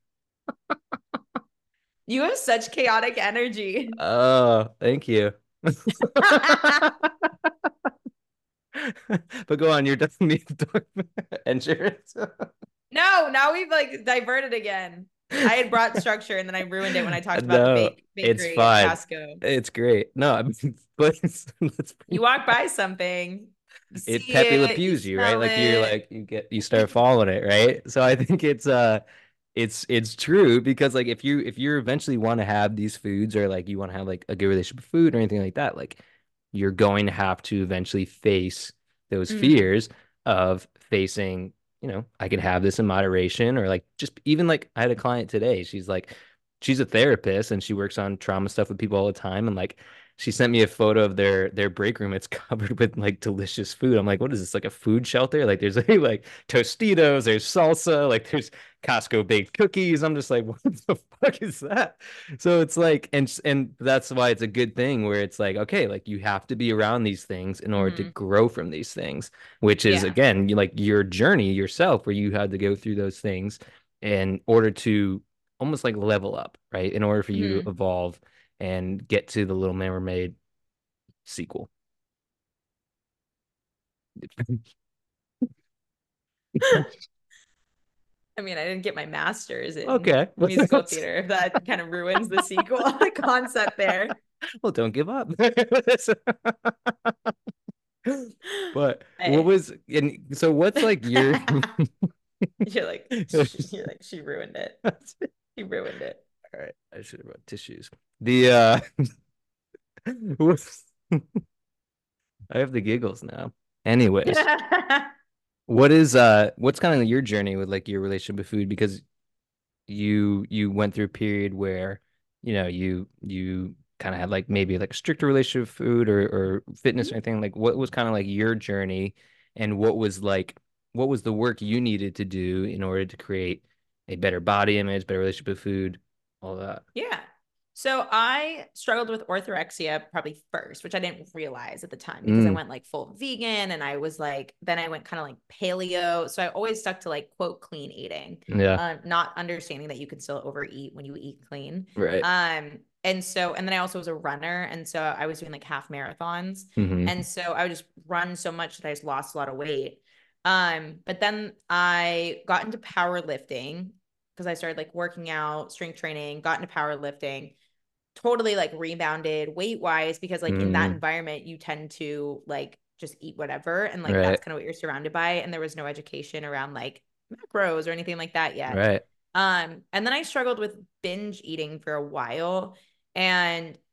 You have such chaotic energy. oh, thank you. But go on, you're definitely dog insurance. No, now we've like diverted again. I had brought structure and then I ruined it when I talked about the No, it's bakery at fine. Costco. It's great. No, I mean, but let's You walk by something, you it see Pepe Le it, you Pews you, right? smell Like you're it. like you start following it, right? So I think it's true because like if you eventually want to have these foods or like you want to have like a good relationship with food or anything like that, like you're going to have to eventually face those Mhm. fears of facing, I could have this in moderation or like just even like I had a client today. She's a therapist and she works on trauma stuff with people all the time and like she sent me a photo of their break room. It's covered with like delicious food. I'm like, what is this? Like a food shelter? Like there's like Tostitos, there's salsa, like there's Costco baked cookies. I'm just like, what the fuck is that? So it's like, and that's why it's a good thing where it's like, okay, like you have to be around these things in order to Mhm. grow from these things, which is Yeah. again, like your journey yourself, where you had to go through those things in order to almost like level up, right? In order for you to Mhm. evolve and get to the Little Mermaid sequel. I mean, I didn't get my master's in Okay. musical theater. If that kind of ruins the sequel the concept there. Well, don't give up. But what Hey. was and so what's like your You're like, she ruined it. She ruined it. All right, I should have brought tissues. The what's I have the giggles now. Anyways, what's kind of your journey with like your relationship with food? Because you went through a period where you kind of had like maybe like a stricter relationship with food or fitness or anything. Like what was kind of like your journey and what was the work you needed to do in order to create a better body image, better relationship with food, all that. Yeah. So I struggled with orthorexia probably first, which I didn't realize at the time because I Mm, went like full vegan and I was like, then I went kind of like paleo. So I always stuck to like quote clean eating, yeah, not understanding that you can still overeat when you eat clean. right. And then I also was a runner. And so I was doing like half marathons. Hmm. And so I would just run so much that I just lost a lot of weight. But then I got into powerlifting because I started like working out, strength training, got into powerlifting, totally like rebounded weight wise because like in that Mm, environment you tend to like just eat whatever and like right, that's kind of what you're surrounded by and there was no education around like macros or anything like that yet. right. And then I struggled with binge eating for a while and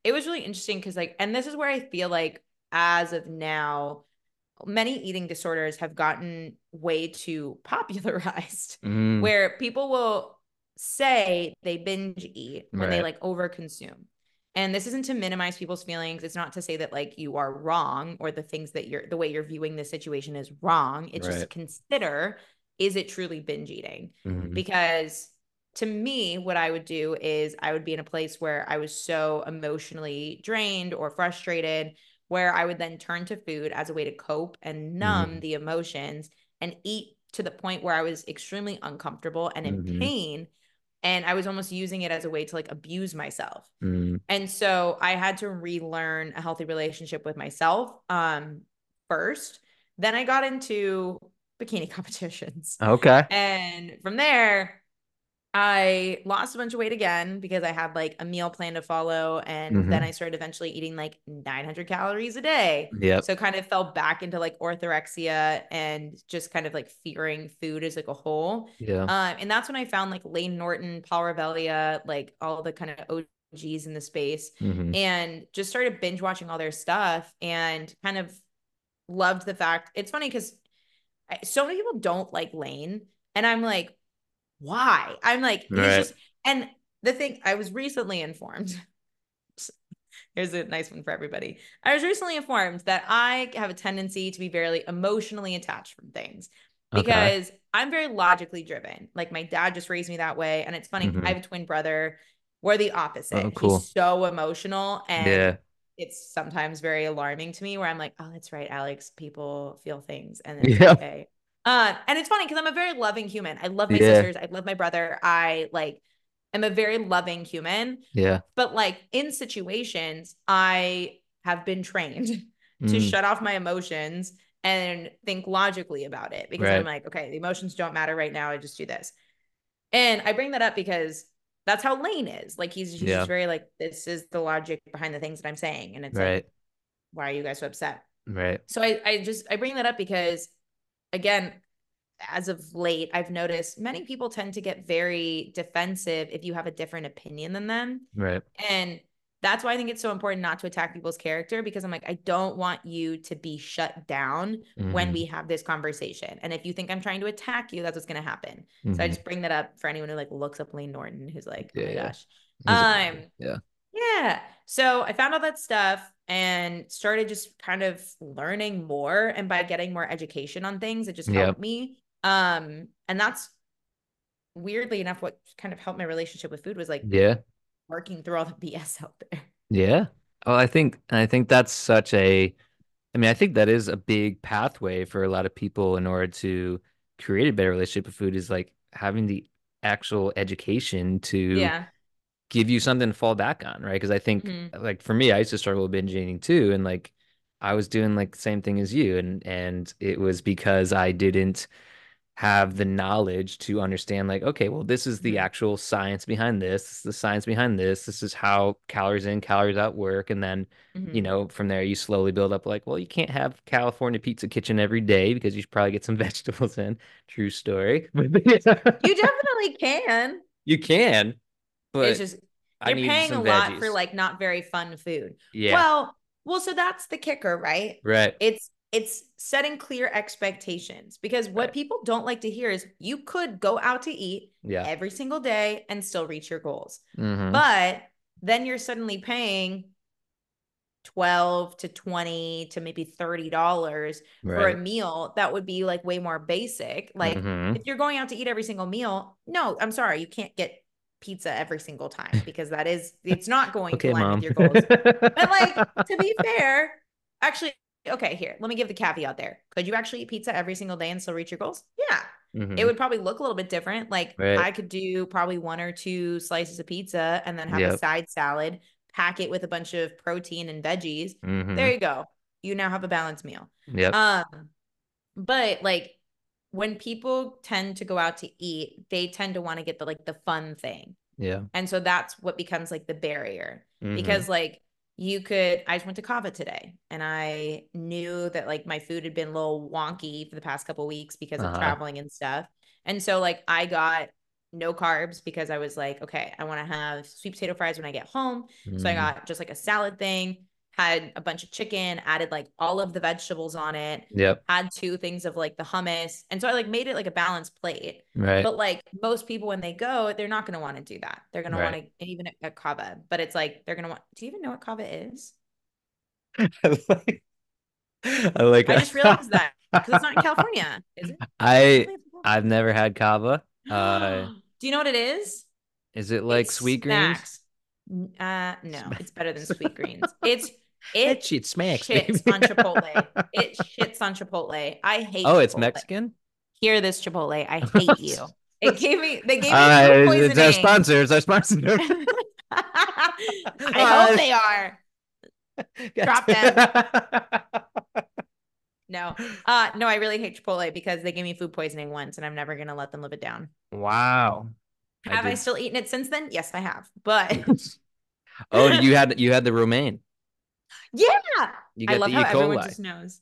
it was really interesting because like, and this is where I feel like as of now, many eating disorders have gotten way too popularized where people will say they binge eat when they Right. like overconsume. And this isn't to minimize people's feelings. It's not to say that like you are wrong or the way you're viewing the situation is wrong. It's just to Right. consider, is it truly binge eating? Mm-hmm. Because to me, what I would do is I would be in a place where I was so emotionally drained or frustrated where I would then turn to food as a way to cope and numb the emotions and eat to the point where I was extremely uncomfortable and in Mm-hmm. pain. And I was almost using it as a way to like abuse myself. Mm-hmm. And so I had to relearn a healthy relationship with myself first. Then I got into bikini competitions. Okay. And from there, I lost a bunch of weight again because I had like a meal plan to follow. And then Mm-hmm. I started eventually eating like 900 calories a day. Yep. So kind of fell back into like orthorexia and just kind of like fearing food as like a whole. Yeah. And that's when I found like Lane Norton, Paul Revelia, like all the kind of OGs in the space Mm-hmm. and just started binge watching all their stuff and kind of loved the fact. It's funny because so many people don't like Lane. And I'm like, why? I'm like, he's Right. just, and the thing, I was recently informed. Here's a nice one for everybody. I was recently informed that I have a tendency to be very emotionally attached from things Okay. because I'm very logically driven. Like my dad just raised me that way. And it's funny, I Mm-hmm. have a twin brother. We're the Oh, opposite. He's cool. so emotional and Yeah. it's sometimes very alarming to me where I'm like, oh, that's right, Alex. People feel things and it's Yeah. okay. And it's funny because I'm a very loving human. I love my Yeah. sisters. I love my brother. I like am a very loving human. Yeah. But like in situations, I have been trained to Mm. shut off my emotions and think logically about it because I'm Right. like, okay, the emotions don't matter right now. I just do this. And I bring that up because that's how Lane is. Like he's just Yeah. very like, this is the logic behind the things that I'm saying. And it's like, Right. why are you guys so upset? Right. So I bring that up because again, as of late, I've noticed many people tend to get very defensive if you have a different opinion than them. Right. And that's why I think it's so important not to attack people's character because I'm like, I don't want you to be shut down when Mm-hmm. we have this conversation. And if you think I'm trying to attack you, that's what's going to happen. So I Mm-hmm. just bring that up for anyone who like looks up Lane Norton, who's like, oh Yeah. my Yeah. gosh. He's amazing. Yeah. Yeah. So I found all that stuff and started just kind of learning more. And by getting more education on things, it just Yeah. helped me. And that's weirdly enough what kind of helped my relationship with food was like Yeah. working through all the BS out there. Yeah. Oh, I think that's such a, I mean, I think that is a big pathway for a lot of people in order to create a better relationship with food is like having the actual education to Yeah. give you something to fall back on, right? Because I think Mm-hmm. like for me, I used to struggle with binge eating too, and like I was doing like the same thing as you, and it was because I didn't have the knowledge to understand like, okay, well, this is the Mm-hmm. actual science behind this is the science behind this is how calories in, calories out work. And then, Mm-hmm. from there you slowly build up like, well, you can't have California Pizza Kitchen every day because you should probably get some vegetables in. True story. You definitely can. You can, It's but just I you're need paying a some lot for veggies. like not very fun food. Yeah, Well, so that's the kicker, right? right, It's setting clear expectations because what right. people don't like to hear is you could go out to eat Yeah. every single day and still reach your goals. Mm-hmm. But then you're suddenly paying 12 to 20 to maybe $30 for a Right. meal that would be like way more basic. Like Mm-hmm. if you're going out to eat every single meal, no, I'm sorry, you can't get pizza every single time because it's not going to Okay, align with mom. your goals. But like to be fair, actually, okay, here, let me give the caveat there. Could you actually eat pizza every single day and still reach your goals? Yeah. It Mm-hmm. would probably look a little bit different. Like Right. I could do probably one or two slices of pizza and then have a Yep. side salad, pack it with a bunch of protein and veggies. There Mm-hmm. you go. You now have a balanced meal. Yep. Um, but like when people tend to go out to eat, they tend to want to get the fun thing. Yeah. And so that's what becomes like the barrier Mm-hmm. because like I just went to Kava today and I knew that like my food had been a little wonky for the past couple of weeks because of Uh-huh. traveling and stuff. And so like I got no carbs because I was like, okay, I want to have sweet potato fries when I get home. So I got just like a salad thing, had a bunch of chicken, added like all of the vegetables on it, Yep. had 2 things of like the hummus. And so I like made it like a balanced plate. Right. But like most people, when they go, they're not going to want to do that. They're going to want Right. to, even at Cava, but it's like, they're going to want, do you even know what Cava is? I like I just realized that because it's not in California, is it? I Really? I've never had kava. Do you know what it is? Is it like It's sweet greens? smacks. No, it's better than sweet greens. It That shit smacks, shits baby. on Chipotle. It shits on Chipotle. I hate Oh, it's Chipotle. Mexican? Hear this, Chipotle. I hate you. They gave me food It's our poisoning. sponsor. It's our sponsor. I hope they are. Drop them. No. No, I really hate Chipotle because they gave me food poisoning once and I'm never gonna let them live it down. Wow. Have I still eaten it since then? Yes, I have. But oh, you had the romaine. yeah, You I got love the how E. everyone coli. just knows.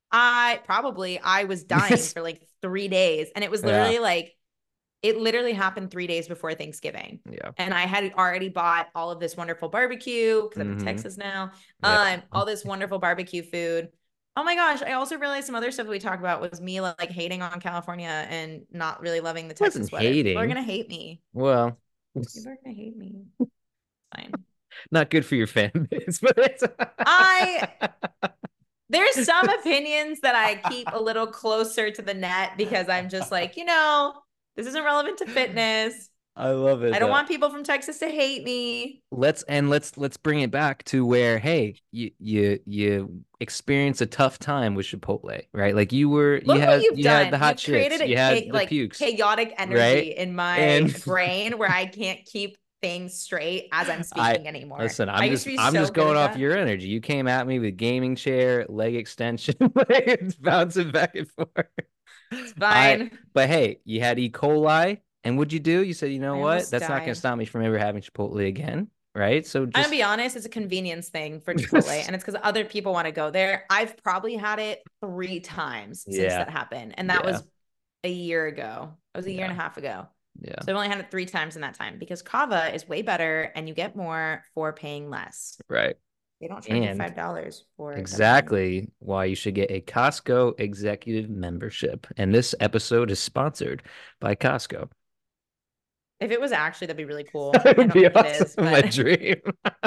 I was dying for like 3 days, and it was Yeah. literally like it literally happened 3 days before Thanksgiving. Yeah. And I had already bought all of this wonderful barbecue because I'm in Texas now. All this wonderful barbecue food. Oh my gosh! I also realized some other stuff we talked about was me like hating on California and not really loving the Wasn't Texas weather. People are hating. gonna hate me. Well, People are gonna hate me. Fine. not good for your fan base, but it's I There's some opinions that I keep a little closer to the net because I'm just like, this isn't relevant to fitness. I love it I don't though. want people from Texas to hate me. Let's bring it back to where, hey, you experience a tough time with Chipotle, right? Like Look what you've you had the done. hot You've created shits, you had the pukes, chaotic right? energy in my And brain where I can't keep things straight as I'm I speaking anymore. listen, I used to be I'm so just good going at off that. your energy. You came at me with gaming chair, leg extension, like it's bouncing back and forth. It's I fine. but hey, you had E. coli, and what'd you do? You said, you know I what? almost That's not gonna died. stop me from ever having Chipotle again, right? So I'm gonna just be honest, it's a convenience thing for Chipotle, and it's because other people want to go there. I've probably had it 3 times since yeah, that happened, and that yeah, was a year ago. It was a year yeah, and a half ago. yeah. So I've only had it 3 times in that time because Kava is way better and you get more for paying less. Right. They don't charge you And $5 for everything. exactly why you should get a Costco executive membership. And this episode is sponsored by Costco. If it was actually, that'd be really cool. That I would don't be think it awesome. is, My but dream.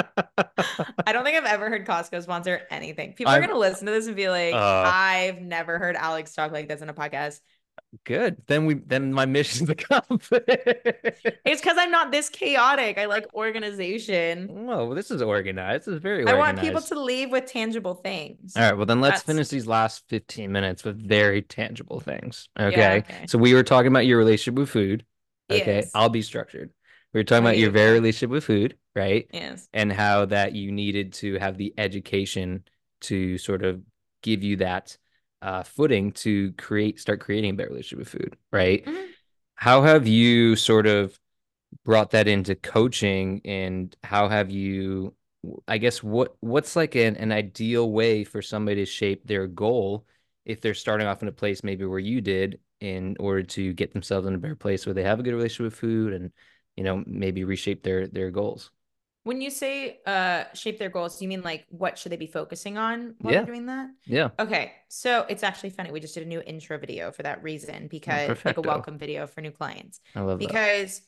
I don't think I've ever heard Costco sponsor anything. People are I'm gonna listen to this and be like, uh I've never heard Alex talk like this in a podcast. good. Then my mission's accomplished. It's because I'm not this chaotic. I like organization. Well, this is organized. This is very I want people organized. to leave with tangible All things. right, well then let's That's finish these last 15 minutes with very tangible things. Yeah, Okay. okay. So we were talking about your relationship with food. Okay. Yes. I'll be structured. We were talking about Okay, your very okay. relationship with food, right? Yes. And how that you needed to have the education to sort of give you that footing to start creating a better relationship with food, right? Mhm. How have you sort of brought that into coaching, and how have you, I guess, what's like an ideal way for somebody to shape their goal if they're starting off in a place maybe where you did, in order to get themselves in a better place where they have a good relationship with food, and maybe reshape their goals. When you say shape their goals, do you mean like what should they be focusing on while they're Yeah, doing that? yeah. Okay. So it's actually funny. We just did a new intro video for that reason Oh, because like a perfecto. welcome video for new clients. I love that. Because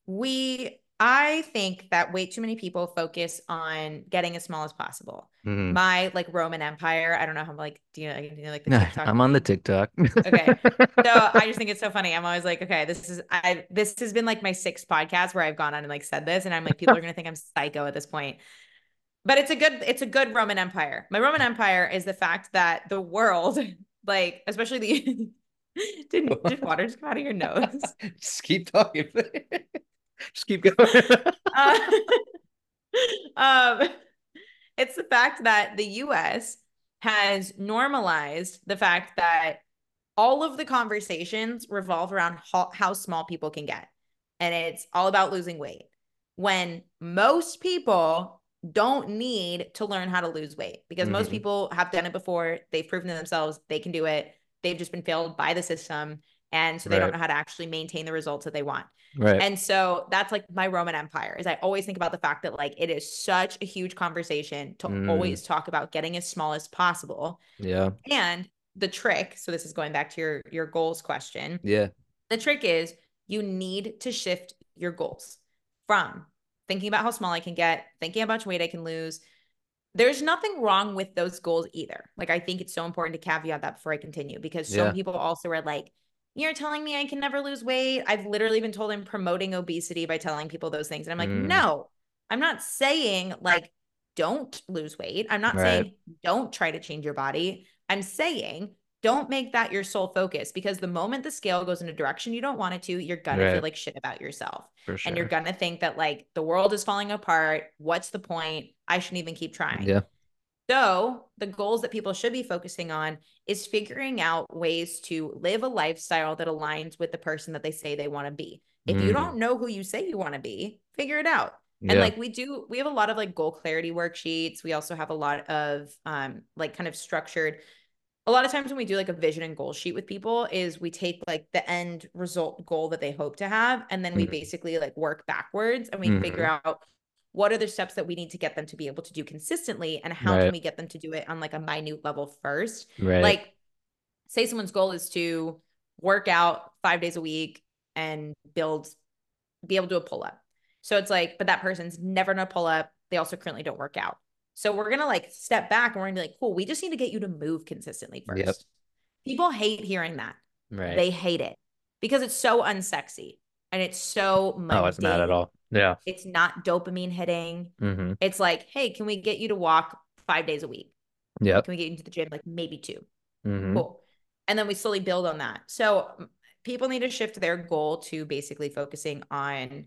I think that way too many people focus on getting as small as possible. Mhm. My like Roman Empire, I don't know how like do you know like the TikTok I'm on the meme? TikTok. Okay. So I just think it's so funny. I'm always like, okay, this has been like my 6th podcast where I've gone on and like said this, and I'm like, people are gonna think I'm psycho at this point. But it's a good Roman Empire. My Roman Empire is the fact that the world, like especially the did water just come out of your nose? Just keep talking. Just keep going. Uh, um, it's the fact that the US has normalized the fact that all of the conversations revolve around how small people can get. And it's all about losing weight. When most people don't need to learn how to lose weight because most Mhm. people have done it before. They've proven to themselves they can do it. They've just been failed by the system. And so they don't Right. know how to actually maintain the results that they want. Right. And so that's like my Roman Empire is I always think about the fact that like it is such a huge conversation to Mm, always talk about getting as small as possible. yeah. And the trick, so this is going back to your goals question. Yeah. The trick is you need to shift your goals from thinking about how small I can get, thinking how much weight I can lose. There's nothing wrong with those goals either. Like, I think it's so important to caveat that before I continue because so Yeah. many people also are like, you're telling me I can never lose weight. I've literally been told I'm promoting obesity by telling people those things. And I'm like, Mm, no, I'm not saying like, don't lose weight. I'm not right. saying don't try to change your body. I'm saying don't make that your sole focus because the moment the scale goes in a direction you don't want it to, you're going to feel Right. like shit about yourself. For And you're sure. going to think that like the world is falling apart. What's the point? I shouldn't even keep trying. Yeah. So, the goals that people should be focusing on is figuring out ways to live a lifestyle that aligns with the person that they say they want to be. If you Mm, don't know who you say you want to be, figure it out. And yeah. like we have a lot of like goal clarity worksheets. We also have a lot of like kind of structured. A lot of times when we do like a vision and goal sheet with people is we take like the end result goal that they hope to have and then we Mm, basically like work backwards and we figure mm, out what are the steps that we need to get them to be able to do consistently and how can right. we get them to do it on like a minute level first. Right. Like say someone's goal is to work out 5 days a week and be able to do a pull up. So it's like, but that person's never gonna pull up. They also currently don't work out. So we're gonna like step back and we're gonna be like, cool, we just need to get you to move consistently Yep. first. People hate hearing that. Right. They hate it because it's so unsexy and it's so Oh, it's not at mundane. all. Yeah. It's not dopamine hitting. Mm-hmm. It's like, hey, can we get you to walk 5 days a week? Yep. Can we get you into the gym like maybe two? Mm-hmm. Cool. And then we slowly build on that. So people need to shift their goal to basically focusing on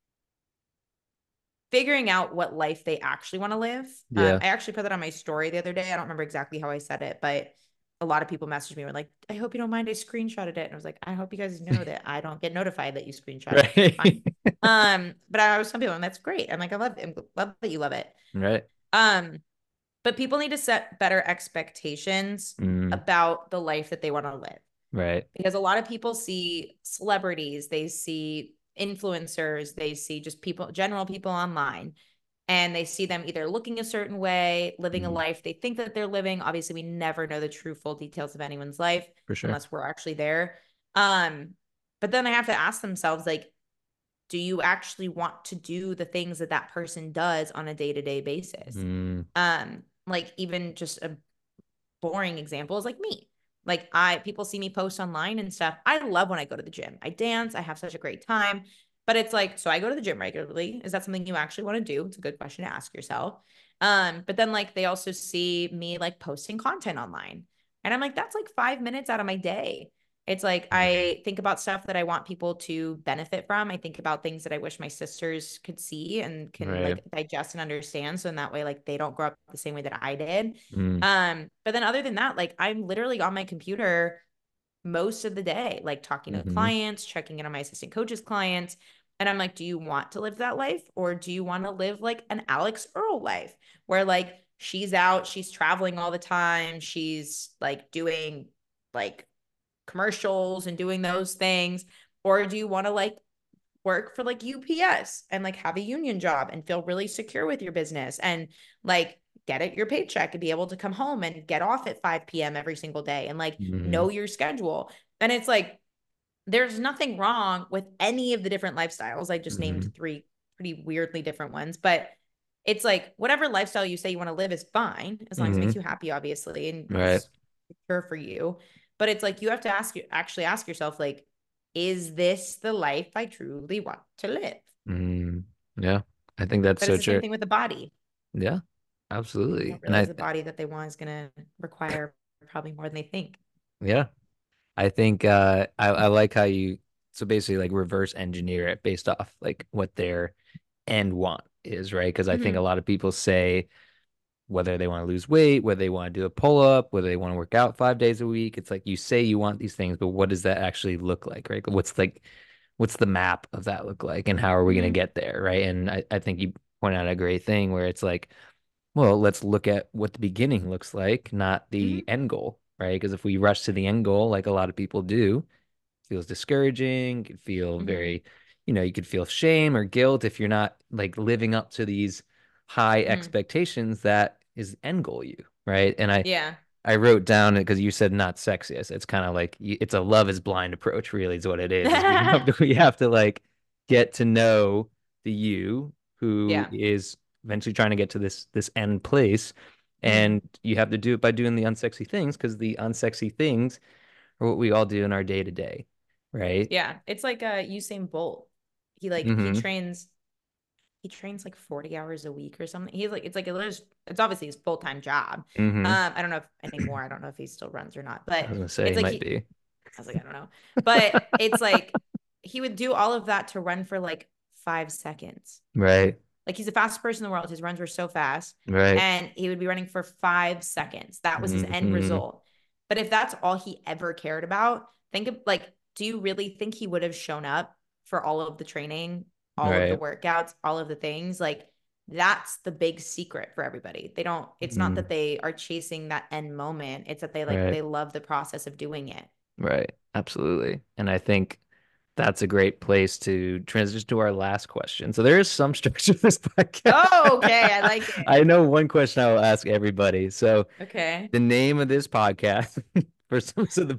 figuring out what life they actually want to live. Yeah. I actually put that on my story the other day. I don't remember exactly how I said it, but a lot of people messaged me were like, I hope you don't mind I screenshotted it. And I was like, I hope you guys know that I don't get notified that you screenshot it. It's fine. Right. But I was some people, and that's great. I'm like, I love it. I love that you love it. Right. Um, but people need to set better expectations Mm, about the life that they want to live right. because a lot of people see celebrities, they see influencers, they see just people, general people online, and they see them either looking a certain way, living a Mm, life they think that they're living. Obviously, we never know the true full details of anyone's life for sure. unless we're actually there. Um, but then I have to ask themselves, like, do you actually want to do the things that that person does on a day-to-day basis? Mm, Like even just a boring example is like me. Like I people see me post online and stuff. I love when I go to the gym. I dance, I have such a great time. But it's like, so I go to the gym regularly. Is that something you actually want to do? It's a good question to ask yourself. But then like they also see me like posting content online. And I'm like, that's like 5 minutes out of my day. It's like mm, I think about stuff that I want people to benefit from. I think about things that I wish my sisters could see and can right. like digest and understand. So in that way, like they don't grow up the same way that I did. Mm, But then other than that, like I'm literally on my computer most of the day, like talking to mm-hmm. clients, checking in on my assistant coaches clients. And I'm like, do you want to live that life? Or do you want to live like an Alex Earl life where like she's out, she's traveling all the time, she's like doing like commercials and doing those things? Or do you want to like work for like UPS and like have a union job and feel really secure with your business and like get it your paycheck and be able to come home and get off at 5 p.m. every single day and like Mm-hmm. know your schedule. And it's like there's nothing wrong with any of the different lifestyles. I just named Mm-hmm. three pretty weirdly different ones, but it's like whatever lifestyle you say you want to live is fine as long as it makes Mm-hmm. you happy, obviously, and Right. is secure for you. But it's like you have to actually ask yourself, like, is this the life I truly want to live? Mm, yeah. I think that's But it's so the same true. thing with the body. Yeah. They Absolutely. don't realize the body that they want is going to require probably more than they think. Yeah. I think I like how you so basically like reverse engineer it based off like what their end want is, right? Because I think a Mm-hmm. lot of people say whether they want to lose weight, whether they want to do a pull up, whether they want to work out 5 days a week. It's like you say you want these things, but what does that actually look like, right? What's the map of that look like, and how are we going to Mm-hmm. get there, right? And I think you point out a great thing where it's like, well, let's look at what the beginning looks like, not Mm-hmm. the end goal, right? Because if we rush to the end goal, like a lot of people do, feels discouraging. It could feel Mm-hmm. very, you could feel shame or guilt if you're not like living up to these high Mm-hmm. expectations that is end goal you, right? And I Yeah. I wrote down it because you said not sexiest. It's kind of like it's a love is blind approach, really, is what it is. Is we have to like get to know the you who Yeah. is eventually trying to get to this end place. Mm-hmm. And you have to do it by doing the unsexy things because the unsexy things are what we all do in our day to day, right? Yeah. It's like Usain Bolt. He like Mm-hmm. he trains like 40 hours a week or something. He's like, it's obviously his full-time job. Mm-hmm. I don't know if anymore. I don't know if he still runs or not, I but was gonna say it's he like might be. I was like, I don't know. But it's like he would do all of that to run for like 5 seconds. Right. Like he's the fastest person in the world. His runs were so fast. Right. And he would be running for 5 seconds. That was his end Mm-hmm. result. But if that's all he ever cared about, think of like, do you really think he would have shown up for all of the training, all of the Right. workouts, all of the things? Like that's the big secret for everybody. They don't, it's not Mm-hmm. that they are chasing that end moment. It's that Right. they love the process of doing it. Right. Absolutely. And I think that's a great place to transition to our last question. So there is some structure to this podcast. Oh, okay. I like it. I know one question I will ask everybody. So Okay. the name of this podcast, for some of the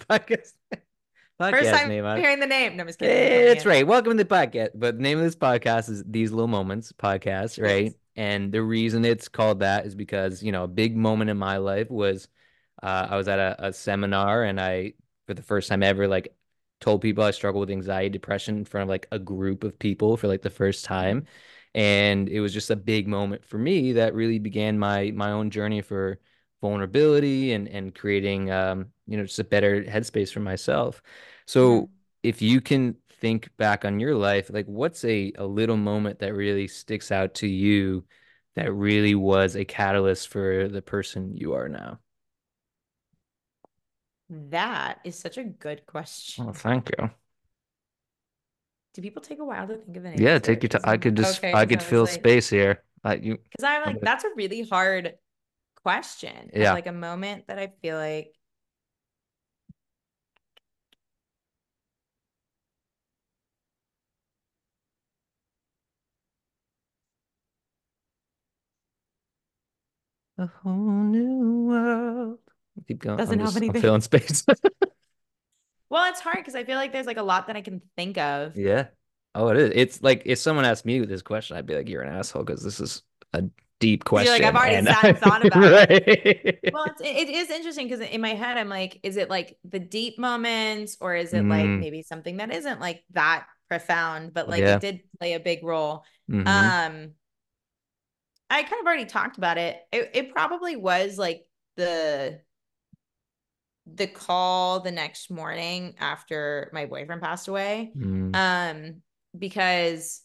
First podcast time name, hearing the name. No, I'm just kidding. I'm coming it's in. right. Welcome to the podcast. But the name of this podcast is These Little Moments Podcast, right? Yes. And the reason it's called that is because, a big moment in my life was I was at a seminar and for the first time ever, like told people I struggle with anxiety, depression in front of like a group of people for like the first time. And it was just a big moment for me that really began my own journey for vulnerability and creating, just a better headspace for myself. So Mm-hmm. if you can think back on your life, like what's a little moment that really sticks out to you that really was a catalyst for the person you are now? That is such a good Well, question. thank you. Do people take a while to think of an Yeah, answer? take your time. I could just Okay, I because could I was fill like, space here. You because I'm I'm like, gonna- that's a really hard question of yeah. like a moment that I feel like, A whole new world. Keep going. doesn't help I'm anything. filling space. Well, it's hard because I feel like there's like a lot that I can think of. Yeah. Oh, it is. It's like if someone asked me this question, I'd be like, "You're an asshole," because this is a deep Because you're like, I've question. already And sat and thought about it. Well, right. it is interesting because in my head, I'm like, is it like the deep moments or is it like Mm, maybe something that isn't like that profound, but like it yeah. did play a big role? Mm-hmm. Um, I kind of already talked about it. It probably was like the the call the next morning after my boyfriend passed away. Mm, Um, because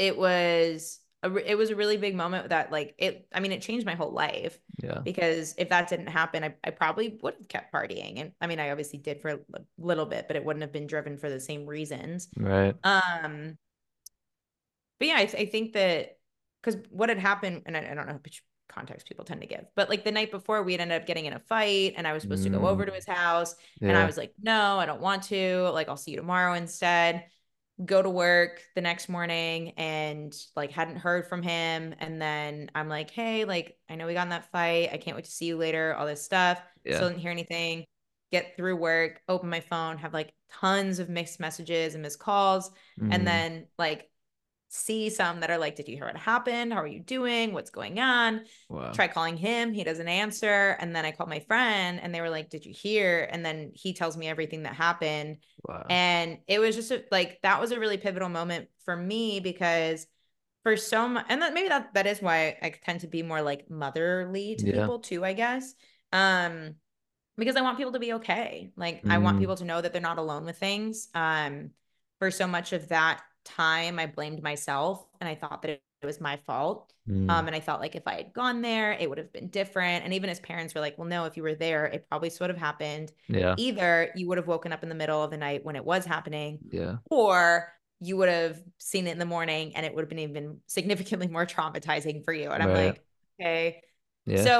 it was a really big moment that like it I mean it changed my whole life yeah. because if that didn't happen, I probably would have kept partying. And I mean I obviously did for a little bit, but it wouldn't have been driven for the same reasons. Right. Um, but yeah, I think that because what had happened, and I don't know which context people tend to give, but like the night before, we had ended up getting in a fight, and I was supposed to go over to Mm, his house, and I yeah. was like, no, I don't want to. Like, I'll see you tomorrow instead. Go to work the next morning and like hadn't heard from him. And then I'm like, hey, like, I know we got in that fight. I can't wait to see you later, all this stuff. Yeah. Still didn't hear anything. Get through work, open my phone, have like tons of mixed messages and missed calls. And Mm, then like see some that are like, did you hear what happened? How are you doing? What's going on? wow. Try calling him. He doesn't answer. And then I called my friend and they were like, did you hear? And then he tells me everything that happened. Wow. And it was just like, that was a really pivotal moment for me because for so much, and that maybe that is why I tend to be more like motherly to Yeah. people too, I guess. Um, because I want people to be okay. Like I want Mm, people to know that they're not alone with things. For so much of that time, I blamed myself and I thought that it was my fault. mm, And I felt like if I had gone there, it would have been different. And even as parents were like, well, no, if you were there, it probably would have happened. yeah. Either you would have woken up in the middle of the night when it was happening, Yeah. or you would have seen it in the morning and it would have been even significantly more traumatizing for you. And I'm Right. like, okay. Yeah. So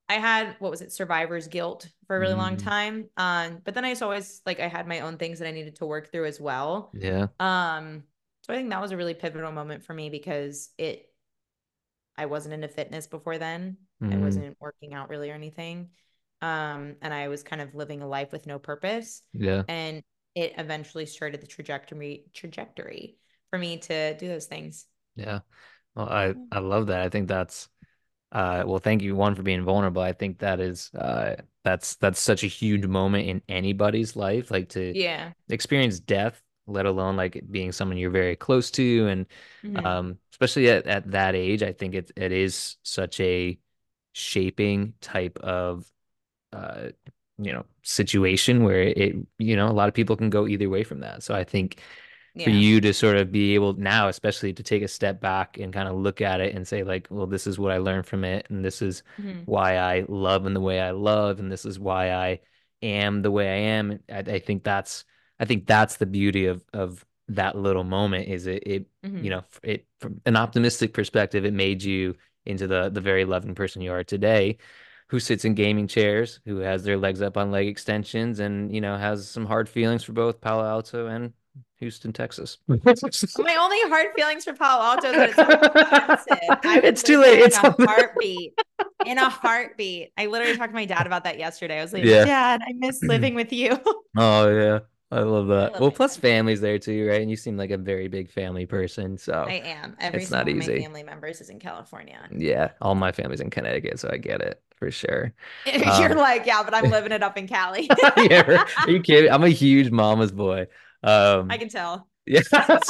I had, what was it, survivor's guilt for a really long time. But then I just always like, I had my own things that I needed to work through as well. Yeah. So I think that was a really pivotal moment for me because I wasn't into fitness before then. I wasn't working out really or anything. And I was kind of living a life with no purpose. Yeah. And it eventually started the trajectory for me to do those things. Yeah. Well, I love that. I think that's well, thank you one for being vulnerable. I think that is that's such a huge moment in anybody's life, like to experience death, let alone like it being someone you're very close to, and especially at that age, I think it is such a shaping type of uh situation where it a lot of people can go either way from that. So I think for you to sort of be able now, especially to take a step back and kind of look at it and say like, well, this is what I learned from it, and this is why I love in the way I love, and this is why I am the way I am. I think that's the beauty of that little moment is it from an optimistic perspective, it made you into the very loving person you are today, who sits in gaming chairs, who has their legs up on leg extensions, and has some hard feelings for both Palo Alto and Houston, Texas. My only hard feelings for Palo Alto is that it's so expensive. It's too late. It's a heartbeat. In a heartbeat. I literally talked to my dad about that yesterday. I was like, Dad, I miss living with you. Oh yeah. I love that. Well, plus family's there too, right? And you seem like a very big family person, so I am. Every single one of my family members is in California. Yeah, all my family's in Connecticut, so I get it for sure. You're like, yeah, but I'm living it up in Cali. Yeah, are you kidding? I'm a huge mama's boy. I can tell. Yeah.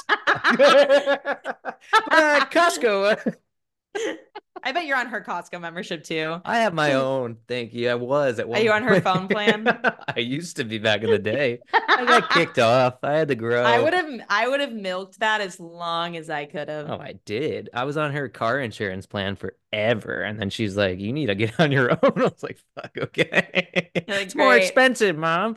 Costco. I bet you're on her Costco membership too. I have my own. Thank you. I was at one. Are you on her phone plan? I used to be back in the day. I got kicked off. I had to grow. I would have milked that as long as I could have. Oh, I did. I was on her car insurance plan forever, and then she's like, "You need to get on your own." I was like, "Fuck, okay." It's more expensive, Mom.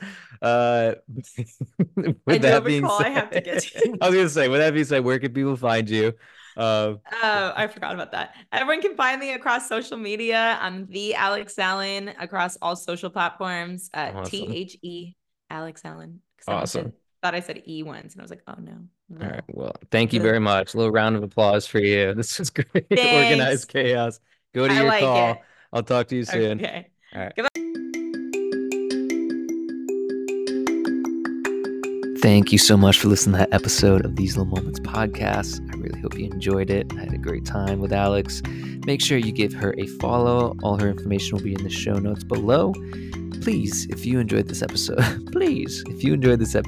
With that being said, I have to get to. I was gonna say, with that being said, where can people find you? I forgot about that. Everyone can find me across social media. I'm the Alex Allen across all social platforms. Awesome. THE Alex Allen. Awesome. Thought I said E once, and I was like, oh no. All right. Well, thank you very much. A little round of applause for you. This was great. Thanks. Organized chaos. Go to your call. I'll talk to you soon. Okay. All right. Goodbye. Thank you so much for listening to that episode of These Little Moments podcast. I really hope you enjoyed it. I had a great time with Alex. Make sure you give her a follow. All her information will be in the show notes below. Please, if you enjoyed this episode, please leave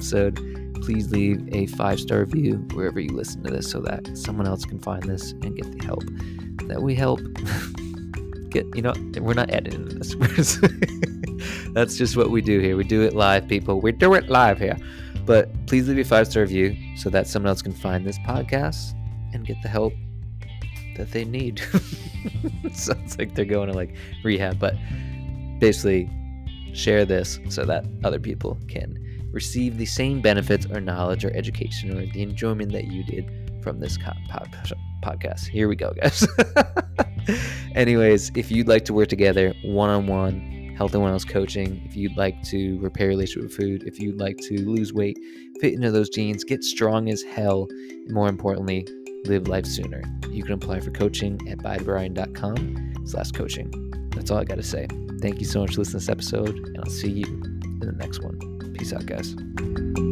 a 5-star review wherever you listen to this so that someone else can find this and get the help that we help get. We're not editing this. That's just what we do here. We do it live, people. We do it live here. But please leave a 5-star review so that someone else can find this podcast and get the help that they need. Sounds like they're going to like rehab, but basically share this so that other people can receive the same benefits or knowledge or education or the enjoyment that you did from this podcast. Here we go, guys. Anyways, if you'd like to work together one-on-one, health and wellness coaching, if you'd like to repair relationship with food, if you'd like to lose weight, fit into those jeans, get strong as hell, and more importantly, live life sooner, you can apply for coaching at bybrian.com/coaching. That's all I got to say. Thank you so much for listening to this episode, and I'll see you in the next one. Peace out, guys.